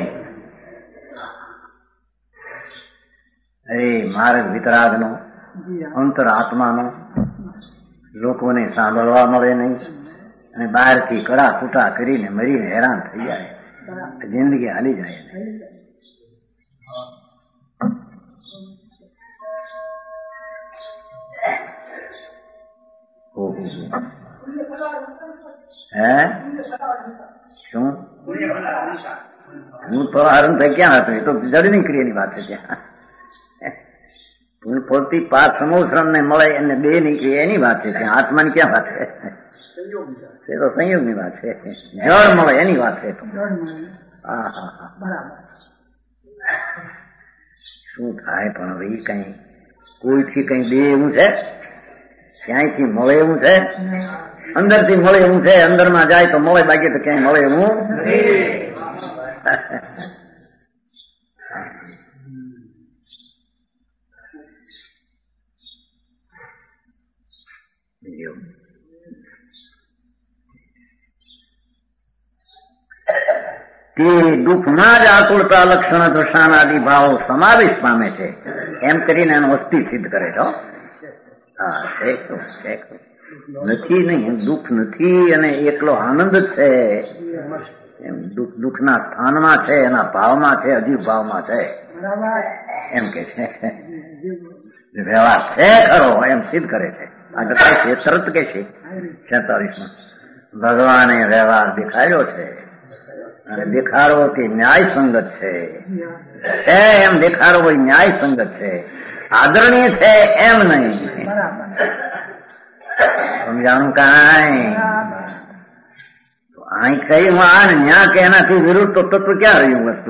અરે માર્ગ વિતરાગનો, અંતર આત્માનો લોકોને સાંભળવા મળે નહીં, અને બહારથી કડા કૂટા કરીને મરીને હેરાન થઈ જાય, જિંદગી હાલી જાય. હે શું હું તો હરણ થઈ ક્યાં હતો? એ તો જડની ક્રિયાની વાત છે. ત્યાં પૂર્તિ પાંચ સમૂહ ને મળે એને બે ની ક્રિયા એની વાત છે. ત્યાં આત્માની ક્યાં વાત છે? એ તો સંયોગની વાત છે. જળ મળે એની વાત છે. શું થાય પણ હવે કઈ કોઈથી કઈ બે એવું છે? ક્યાંયથી મળે એવું છે? અંદરથી મળે એવું છે? અંદરમાં જાય તો મળે, બાકી તો ક્યાંય મળે એવું. તે દુઃખમાં જ આતુરતા લક્ષણ દશાનાદિ ભાવો સમાવેશ પામે છે, એમ કરીને એનો અસ્થિ સિદ્ધ કરે છે. નથી નહીં, દુઃખ નથી, અને એકલો આનંદ છે. એમ દુઃખના સ્થાનમાં છે, એના ભાવમાં છે, અજીવ ભાવમાં છે, એમ કે છે. વ્યવહાર છે ખરો એમ સિદ્ધ કરે છે. આ ગતાય છે તરત કે છે 46માં ભગવાને વ્યવહાર દેખાડ્યો છે, અને દેખાડવો તે ન્યાય સંગત છે. એમ દેખાડવો એ ન્યાય સંગત છે, આદરણીય છે એમ નહીં. સમજાણું? કાંઈ અહીં કઈ આ ન્યા કે એનાથી વિરુદ્ધ તો તત્વ ક્યાં રહ્યું વસ્તુ?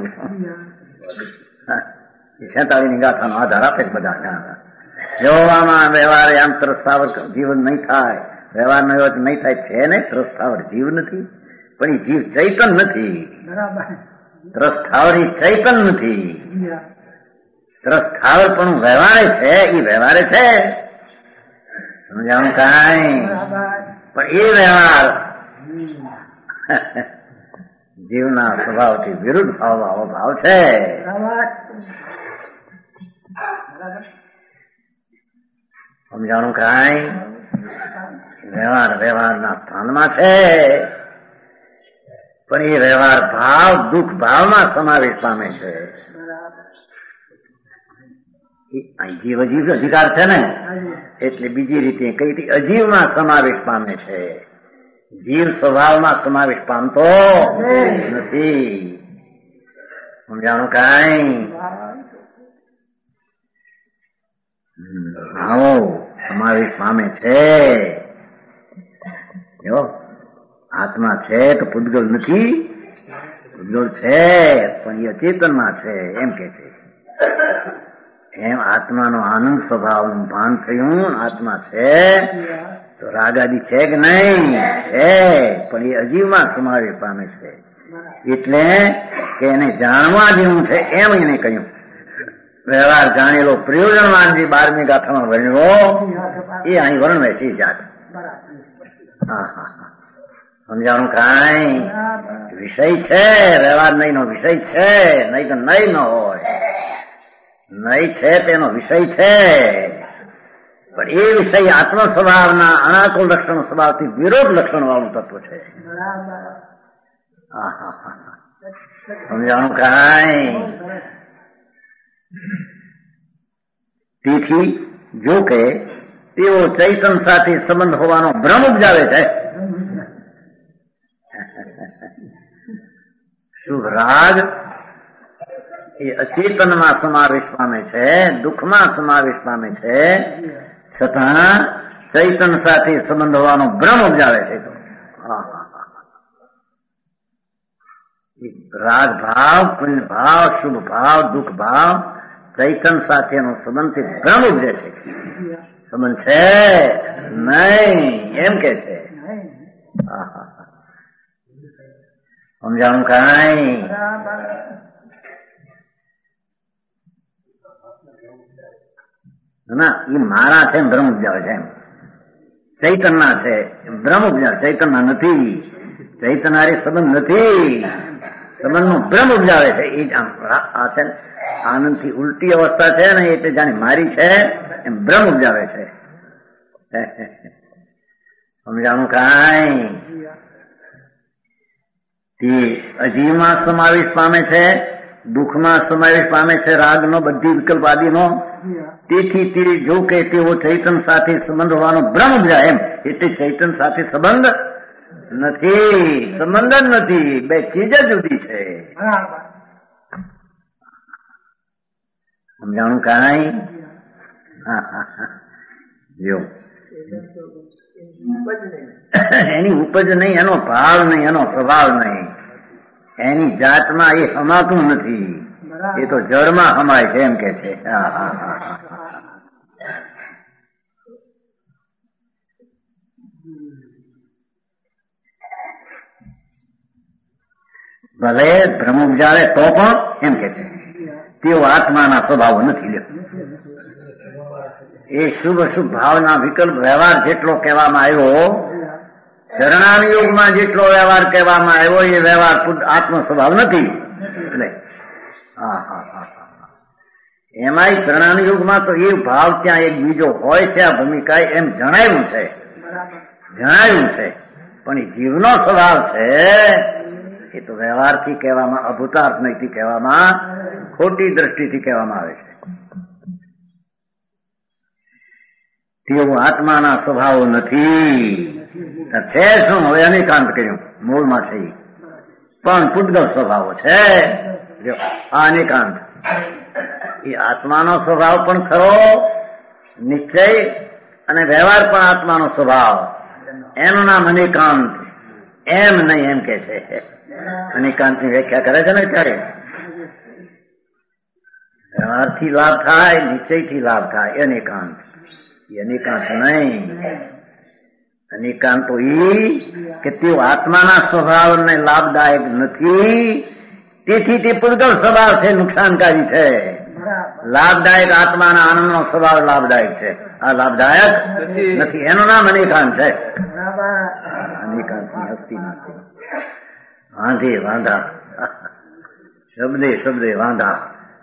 46 ની ગાથાનો આધાર આપે બધા. જોવામાં વ્યવહારે આમ ત્રસ્તાવર જીવન નહીં થાય, વ્યવહાર નો નહીં થાય છે ને. ત્રસ્તાવર જીવ નથી, પણ એ જીવ ચૈતન નથી. ત્રસ્તાવર એ ચૈતન નથી. ત્રસ્તાવર પણ વ્યવહારે છે, એ વ્યવહારે છે. સમજાણું? કાંઈ પણ એ વ્યવહાર જીવના સ્વભાવથી વિરુદ્ધ ભાવ ભાવ છે. સમજાણું? કાંઈ વ્યવહાર વ્યવહારના સ્થાનમાં છે, પણ એ વ્યવહાર ભાવ દુઃખ ભાવમાં સમાવેશ પામે છે. જીવ અજીવ અધિકાર છે ને, એટલે બીજી રીતે કઈ અજીવમાં સમાવેશ પામે છે. જીવ સ્વભાવમાં સમાવેશ પામતો નથી. સમજાણું? કાંઈ ભાવો સમાવેશ પામે છે. જો આત્મા છે તો પૂતગલ નથી, પૂતગલ છે પણ એ અચેતનમાં છે, એમ કે છે. એમ આત્માનો આનંદ સ્વભાવનું ભાન થયું. આત્મા છે તો રાગાદી છે કે નહીં? છે, પણ એ અજીવમાં સમાવેશ પામે છે. એટલે કે એને જાણવા જેવું છે એમ એને કહ્યું. વ્યવહાર જાણેલો પ્રયોજનવાન જે 12મી ગાથામાં વર્ણ્યો એ અહીં વર્ણવે છે જાત. સમજાણું કાંઈ વિષય છે, વ્યવહાર નહીં નો વિષય છે, નહીં તો નહીં ન હોય. નહીં છે તેનો વિષય છે, પણ એ વિષય આત્મ સ્વભાવના અનાકુલ લક્ષણ સ્વભાવથી વિરોધ લક્ષણ વાળું તત્વ છે. સમજાણું કાંઈ. તેથી જો કે તેઓ ચૈતન સાથે સંબંધ હોવાનો ભ્રમ ઉપજાવે છે. શુભ રાગ એ અચેતનમાં સમાવેશ પામે છે, દુઃખમાં સમાવેશ પામે છે, છતાં ચૈતન સાથે સંબંધ હોવાનો ભ્રમ ઉપજાવે છે. રાગ ભાવ, પુણ્ય ભાવ, શુભ ભાવ, દુઃખ ભાવ, ચૈતન સાથેનો સંબંધથી ભ્રમ ઉપજે છે. સંબંધ છે નહીં એમ કે છે. સમજાણું કાંઈ. ના એ મારા છે ભ્રમ ઉપજાવે છે એમ. ચૈતનના છે ભ્રમ ઉપજાવે, ચૈતનના નથી. ચૈતન હારે સંબંધ નથી, સંબંધનો ભ્રમ ઉપજાવે છે. એ જ આ છે આનંદથી ઉલટી અવસ્થા છે ને, એટલે જાણે મારી છે એમ ભ્રમ ઉપજાવે છે. સમજાણું કાંઈ. તે અજીવમાં સમાવેશ પામે છે, દુઃખમાં સમાવેશ પામે છે, રાગનો, બધી વિકલ્પ આદિનો. તેથી તે જો કે તેઓ ચૈતન સાથે સંબંધ હોવાનો ભ્રમ ઉપજાય એમ, એટલે ચૈતન સાથે સંબંધ નથી, સંબંધ જ નથી, બે ચીજ જ જુદી છે. સમજાણું કાંઈ. જો એની ઉપજ નહીં, એનો ભાવ નહીં, એનો સ્વભાવ નહીં, એની જાતમાં એ હમાતું નથી, એ તો જળમાં હમાય છે એમ કે છે. ભલે ભ્રમ ઉપજાવે તો પણ એમ કે છે તેઓ આત્માના સ્વભાવ નથી. એ શુભ અશુભ ભાવના વિકલ્પ વ્યવહાર જેટલો કહેવામાં આવ્યો, ચરણાનુયોગમાં જેટલો વ્યવહાર કહેવામાં આવ્યો, એ વ્યવહાર આત્મ સ્વભાવ નથી. એટલે એમાંય ચરણાનુયોગમાં તો એ ભાવ ત્યાં એક બીજો હોય છે, આ ભૂમિકા એમ જણાવ્યું છે, પણ એ જીવનો સ્વભાવ છે એ તો વ્યવહારથી કહેવામાં, અભૂતાર્થ નહીંથી કહેવામાં, ખોટી દ્રષ્ટિથી કહેવામાં આવે છે. તેઓ આત્માના સ્વભાવો નથી. છે શું? હવે અનેકાંત કર્યું, મૂળમાં છે પણ પૂતગલ સ્વભાવો છે. આ અનેકાંત એ આત્માનો સ્વભાવ પણ ખરો, નિશ્ચય અને વ્યવહાર પણ આત્માનો સ્વભાવ, એનું નામ અનેકાંત. એમ નહીં એમ કે છે. અનેકાંતની વ્યાખ્યા કરે છે ને ત્યારે વ્યવહારથી લાભ થાય, નિશ્ચયથી લાભ થાય, અનેકાંત. અનેકાંત નહીં. અનેકાંત તો કે તેઓ આત્માના સ્વભાવને લાભદાયક નથી, તેથી તે પૂતગલ સ્વભાવ છે, નુકસાનકારી છે. લાભદાયક આત્માના આનંદનો સ્વભાવ લાભદાયક છે, આ લાભદાયક નથી. એનું નામ અનેકાંત છે. અનેકાંતની હસ્તી નાસ્તી, વાંધે વાંધા, શબ્દે શબ્દે વાંધા.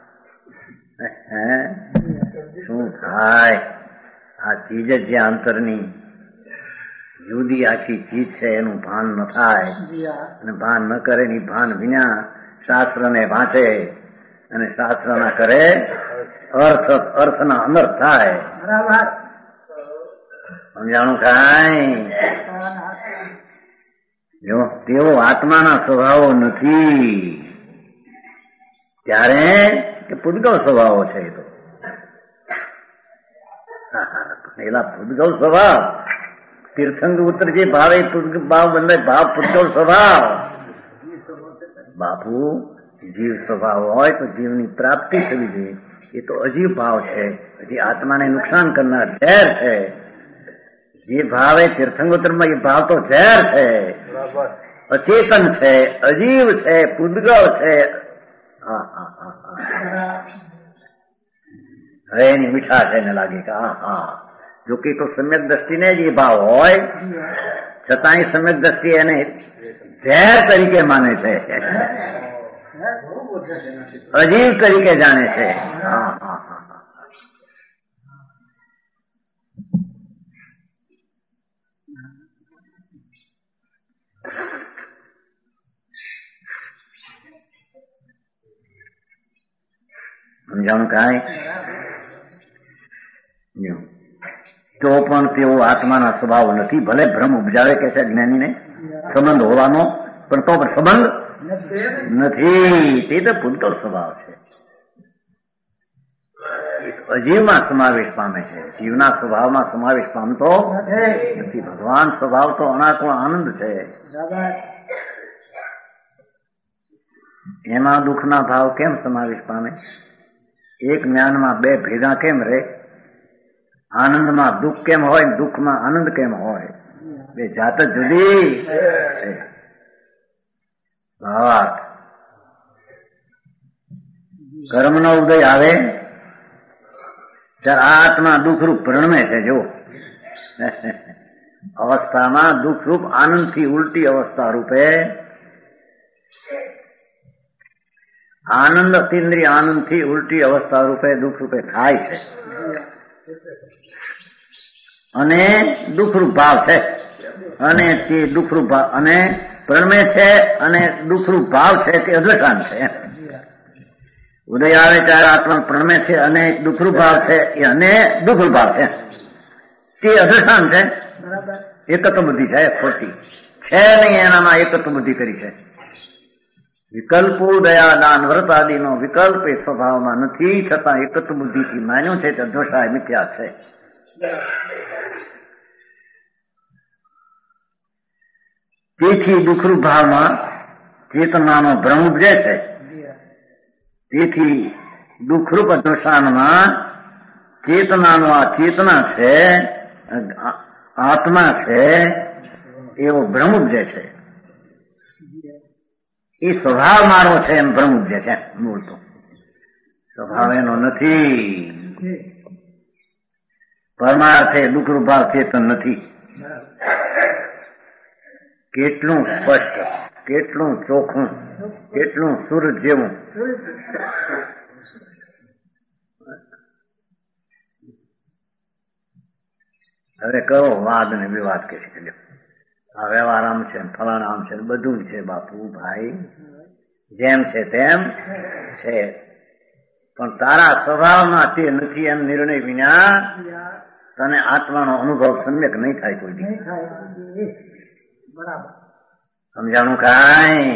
શું થાય? આ ચીજ જ જે અંતરની જુદી આખી ચીજ છે એનું ભાન ન થાય, અને ભાન ન કરે એની ભાન વિના શાસ્ત્રને વાંચે અને શાસ્ત્રના કરે અર્થના અનર્થ થાય. સમજાણું કાંઈ. જો તેઓ આત્માના સ્વભાવો નથી, ત્યારે કે પૂતગલ સ્વભાવો છે. એ તો પેલા પૂતગલ સ્વભાવ, તીર્થંગ ઉત્તર જે ભાવે ભાવ બંધાય, ભાવ પૂતગલ સ્વભાવ. બાપુ જીવ સ્વભાવ હોય તો જીવની પ્રાપ્તિ થવી જોઈએ, એ તો અજીવ ભાવ છે, હજી આત્માને નુકસાન કરનાર ઝેર છે. જે ભાવે તીર્થંગોત્તરમાં એ ભાવ તો ઝેર છે, અચેતન છે, અજીવ છે, પૂતગલ છે, હવે એની મીઠાશ એને લાગે કે જો કે તો સમ્યક દ્રષ્ટિને જ એ ભાવ હોય છતાંય સમ્યક દ્રષ્ટિ એને ઝેર તરીકે માને છે, અજીવ તરીકે જાણે છે. સમજાણું કાંઈ? તો પણ તેઓ આત્માના સ્વભાવ નથી. ભલે ભ્રમ ઉપજાવે કે છે જ્ઞાનીને સંબંધ હોવાનો, પણ તો પણ સંબંધ નથી. તે તો ભૂતગળ સ્વભાવ છે, અજીવમાં સમાવેશ પામે છે, જીવના સ્વભાવમાં સમાવેશ પામતો નથી. ભગવાન સ્વભાવ તો અનાકુળ આનંદ છે, એમાં દુઃખના ભાવ કેમ સમાવેશ પામે? એક જ્ઞાનમાં બે ભેગા કેમ રહે? આનંદમાં દુઃખ કેમ હોય, દુઃખમાં આનંદ કેમ હોય? બે જાત જુદી છે. ભાવાર્થ કર્મનો ઉદય આવે ત્યારે આ આત્મા દુઃખરૂપ પરિણમે છે. જો અવસ્થામાં દુઃખરૂપ આનંદથી ઉલટી અવસ્થા રૂપે આનંદ અતિન્દ્રિય આનંદથી ઉલટી અવસ્થા રૂપે દુઃખ રૂપે થાય છે, અને દુઃખરૂપ ભાવ છે, અને તે દુઃખરૂપ ભાવ અને પ્રણમે છે, અને દુઃખરૂપ ભાવ છે તે અદ્વૈતાન છે. ઉદય આવે ત્યારે આત્મા પ્રણમે છે, અને દુઃખરૂપ ભાવ છે અને દુઃખરૂપ ભાવ છે તે અદ્વૈતાન છે. એકત્વ બુદ્ધિ છે, ખોટી છે નહીં, એનામાં એકત્વ બુદ્ધિ કરી છે. વિકલ્પો દયા દાન વ્રત આદિનો વિકલ્પ એ સ્વભાવમાં નથી, છતાં એકત્વ બુદ્ધિથી માન્યું છે તે દોષાય મિથ્યા છે. તેથી દુઃખરૂપ ભાવમાં ચેતનાનો ભ્રમ ઉપજે છે. તેથી દુઃખરૂપ અદોષાનમાં ચેતનાનો આ ચેતના છે, આત્મા છે એવો ભ્રમ ઉપજે છે. એ સ્વભાવ મારો છે એમ ભ્રમ ઉપજે છે. મૂળ તો સ્વભાવ એનો નથી. પરમાર્થે દુઃખરૂપ ભાવ ચેતન નથી. કેટલું સ્પષ્ટ, કેટલું ચોખ્ખું, કેટલું સૂરજ જેવું. હવે કરો વાદ ને વિવાદ કે છે, આ વ્યવહાર આમ છે, ફલાણા આમ છે, બધું છે. બાપુ ભાઈ જેમ છે તેમ છે, પણ તારા સ્વભાવમાં તે નથી એમ નિર્ણય વિના તને આત્માનો અનુભવ સમ્યક નહીં થાય કોઈ દી. સમજાણું કાંઈ?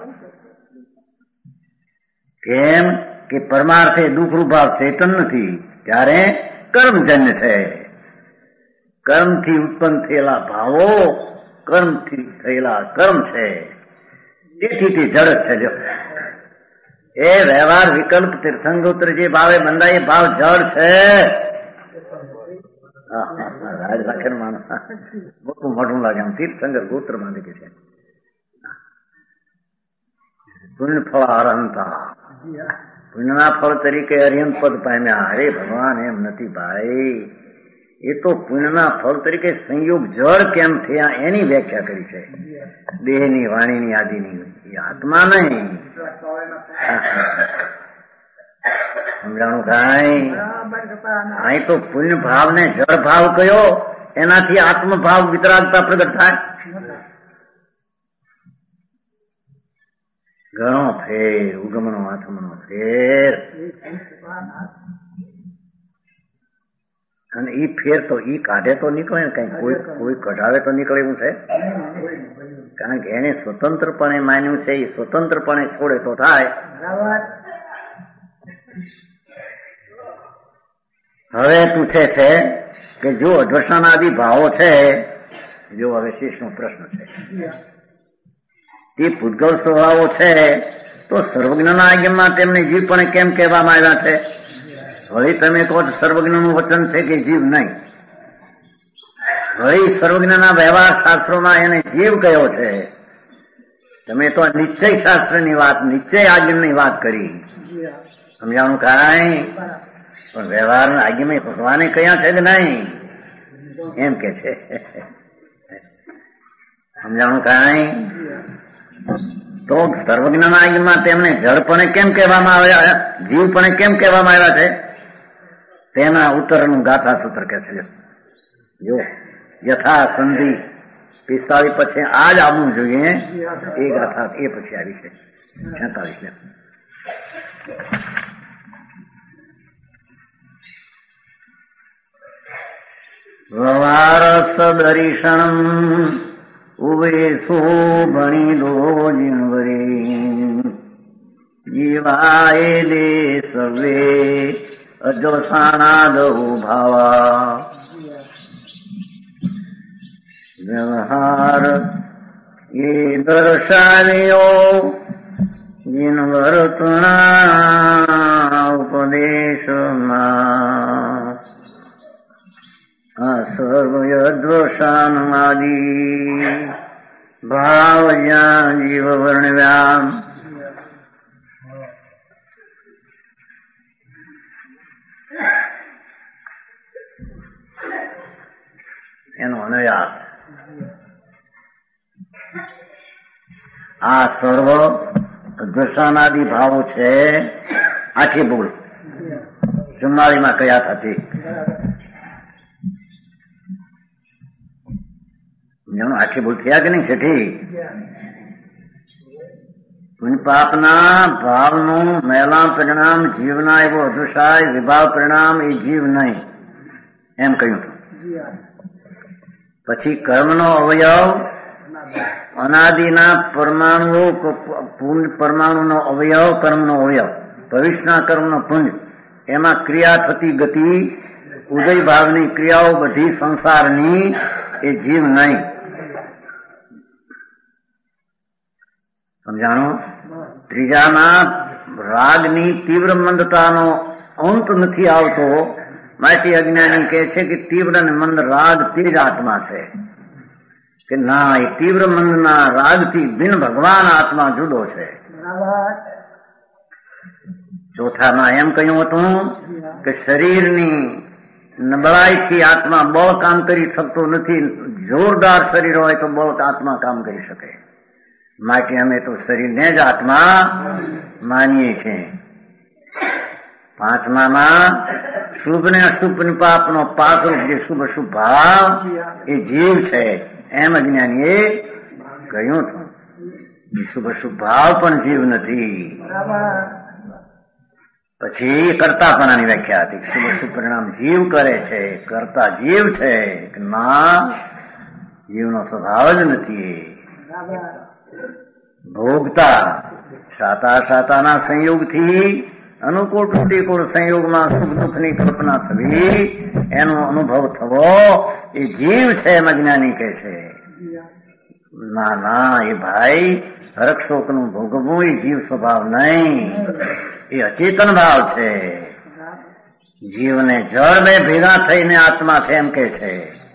કેમ કે પરમાર્થે દુઃખરૂપ ભાવ ચેતન નથી, ત્યારે કર્મજન્ય છે. કર્મથી ઉત્પન્ન થયેલા ભાવો કર્મથી થયેલા કર્મ છે, તેથી તે જડ છે. જો એ વ્યવહાર વિકલ્પ તીર્થંગોત્ર જે ભાવે બંધાય એ ભાવ જડ છે. રાજ રાખે માણસ મોટું મોટું લાગે આમ તીર્થંકર ગોત્ર માંગે કે છે. પુણ્ય ફળ અરહંતા, પુણ્યના ફળ તરીકે અરિહંત પદ પામ્યા. અરે ભગવાન એમ નથી ભાઈ, એ તો પુણ્યના ફળ તરીકે સંયોગ જળ કેમ થયા એની વ્યાખ્યા કરી છે. દેહની, વાણીની, આદિની, એ આત્મા નહીં. સમજાણું કાંઈ? અહીં તો પુણ્ય ભાવ ને જળ ભાવ કયો, એનાથી આત્મભાવ વિતરાગતા પ્રગટ થાય. ઘણો ફેર, ઉગમનો આત્મનો ફેર. અને ઈ ફેર તો ઈ કાઢે તો નીકળે ને, કઈ કોઈ કઢાવે તો નીકળે એવું છે. કારણ કે એને સ્વતંત્રપણે માન્યું છે, એ સ્વતંત્રપણે છોડે તો થાય. હવે પૂછે છે કે જો અધ્વસાનાદિ ભાવો છે, જો હવે શેષનો પ્રશ્ન છે, તે પૂતગલ સ્વભાવો છે, તો સર્વજ્ઞના આજ્ઞામાં તેમને જીવપણે કેમ કહેવામાં આવ્યા છે? વળી તમે કહો સર્વજ્ઞનું વચન છે કે જીવ નહીં. વળી સર્વજ્ઞના વ્યવહાર શાસ્ત્રોમાં એને જીવ કયો છે, તમે તો નિશ્ચય શાસ્ત્રની વાત, નિશ્ચય આજ્ઞાની વાત કરી, સમજાણું કાંઈ? પણ વ્યવહારના આજ્ઞામાં ભગવાને કયા છે કે નહીં એમ કે છે. સમજાણું કાંઈ? તો સર્વજ્ઞના આજ્ઞામાં તેમને જળપણે કેમ કહેવામાં આવ્યા, જીવપણે કેમ કહેવામાં આવ્યા છે, તેના ઉત્તરનું ગાથા સૂત્ર કે છે. જો યથા સંધિ 45 પછી આ જ આવવું જોઈએ, એ ગાથા એ પછી આવી છે 46. વ્યવહાર સદરીષણ ઉવે શોભણી દો જીનવરી જીવાય દે સવે અજસાણા દઉ ભાવા. વ્યવહાર એ દર્શાવ્યો જીનવર્તના ઉપદેશમાં આ સર્વયદ્વશાનમાદી ભાવ જ્યાં જીવ વર્ણવ્યા. એનો અનયાસ આ સર્વ દ્વશાનાદિ ભાવો છે. આખી ભૂલ 44 કયા થતી? આખી ભૂલ થયા કે નહીં છેઠી? પાપના ભાવનું મેલા પરિણામ જીવના એવો અદુષાય વિભાવ પરિણામ એ જીવ નહીં એમ કહ્યું. પછી કર્મનો અવયવ અનાદિના પરમાણુનો અવયવ, કર્મનો અવયવ, ભવિષ્યના કર્મનો પુંજ, એમાં ક્રિયા થતી ગતિ, ઉદય ભાવની ક્રિયાઓ બધી સંસારની, એ જીવ નહીં. સમજાણું? ત્રીજામાં રાગની તીવ્ર મંદતાનો અંત નથી આવતો, માટે અજ્ઞાની કહે છે કે તીવ્ર અને મંદ રાગ તે જ આત્મા છે. કે ના, એ તીવ્ર મંદના રાગથી બિન ભગવાન આત્મા જુદો છે. ચોથામાં એમ કહ્યું હતું કે શરીરની નબળાઈથી આત્મા બળ કામ કરી શકતો નથી. જોરદાર શરીર હોય તો બળ આત્મા કામ કરી શકે. માટે અમે તો શરીરને જ આત્મા માનીએ છીએ. પાંચમામાં શુભ ને અશુભ પાપનો પાકરૂપ જે શુભ અશુભ ભાવ એ જીવ છે એમ અજ્ઞાનીએ કહ્યું હતું. શુભ અશુભ ભાવ પણ જીવ નથી. પછી કર્તાપણાની વ્યાખ્યા હતી. શુભ અશુભ પરિણામ જીવ કરે છે, કર્તા જીવ છે. ના, જીવનો સ્વભાવ જ નથી. ભોગતા શાતાના સંયોગથી અનુકૂળ પ્રતિકૂળ સંયોગમાં સુખ દુઃખની કલ્પના થવી, એનો અનુભવ થવો એ જીવ છે એમ અજ્ઞાની કહે છે. ના ના, એ ભાઈ હરક્ષોકનું ભોગવવું એ જીવ સ્વભાવ નહીં, એ અચેતન ભાવ છે. જીવને જળ બે ભેગા થઈને આત્મા છે એમ કે છે.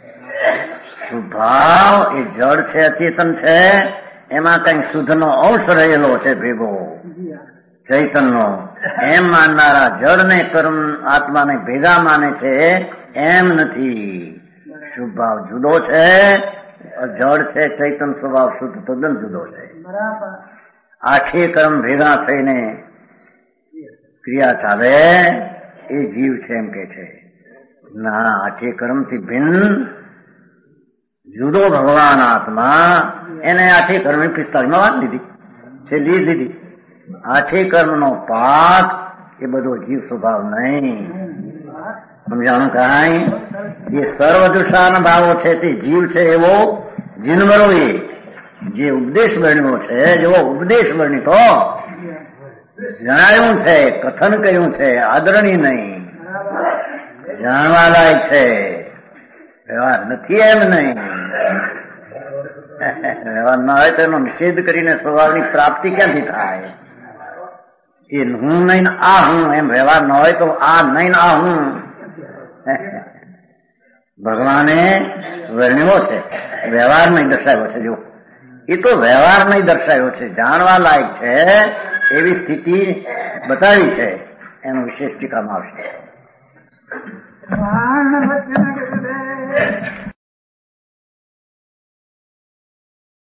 સ્વભાવ એ જળ છે, અચેતન છે, એમાં કઈ શુદ્ધનો અંશ રહેલો છે ભેગો ચૈતનનો. એમ માનનારા જળને કર્મ આત્માને ભેગા માને છે એમ નથી. શુભ ભાવ જુદો છે, જળ છે, ચૈતન સ્વભાવ શુદ્ધ તદ્દન જુદો છે. આખે કર્મ ભેગા થઈને ક્રિયા ચાલે એ જીવ છે એમ કે છે. ના, આખે કર્મથી ભિન્ન જુદો ભગવાન આત્મા, એને આઠે કર્મ 45 વાત લીધી છે, લીધી. આઠે કર્મનો પાક એ બધો જીવ સ્વભાવ નહીં. સમજાણું કાંઈ? એ સર્વદુષાન ભાવો છે તે જીવ છે એવો જીનવરો એ જે ઉપદેશ વર્ણ્યો છે, જેવો ઉપદેશ વર્ણિતો જણાયું છે, કથન કહ્યું છે, આદરણીય નહીં, જાણવા લાયક છે. વ્યવહાર નથી એમ નહીં. વ્યવહાર ના હોય તો એનો નિષેધ કરીને સ્વભાવની પ્રાપ્તિ ક્યાંથી થાય? એ હું નહીં આ હું એમ વ્યવહાર ન હોય તો આ નહીં આ હું ભગવાને વર્ણ્યો છે, વ્યવહારમાં દર્શાવ્યો છે. જો એ તો વ્યવહાર નહીં દર્શાયો છે, જાણવા લાયક છે એવી સ્થિતિ બતાવી છે, એનું વિશેષ ટીકામાં આવશે.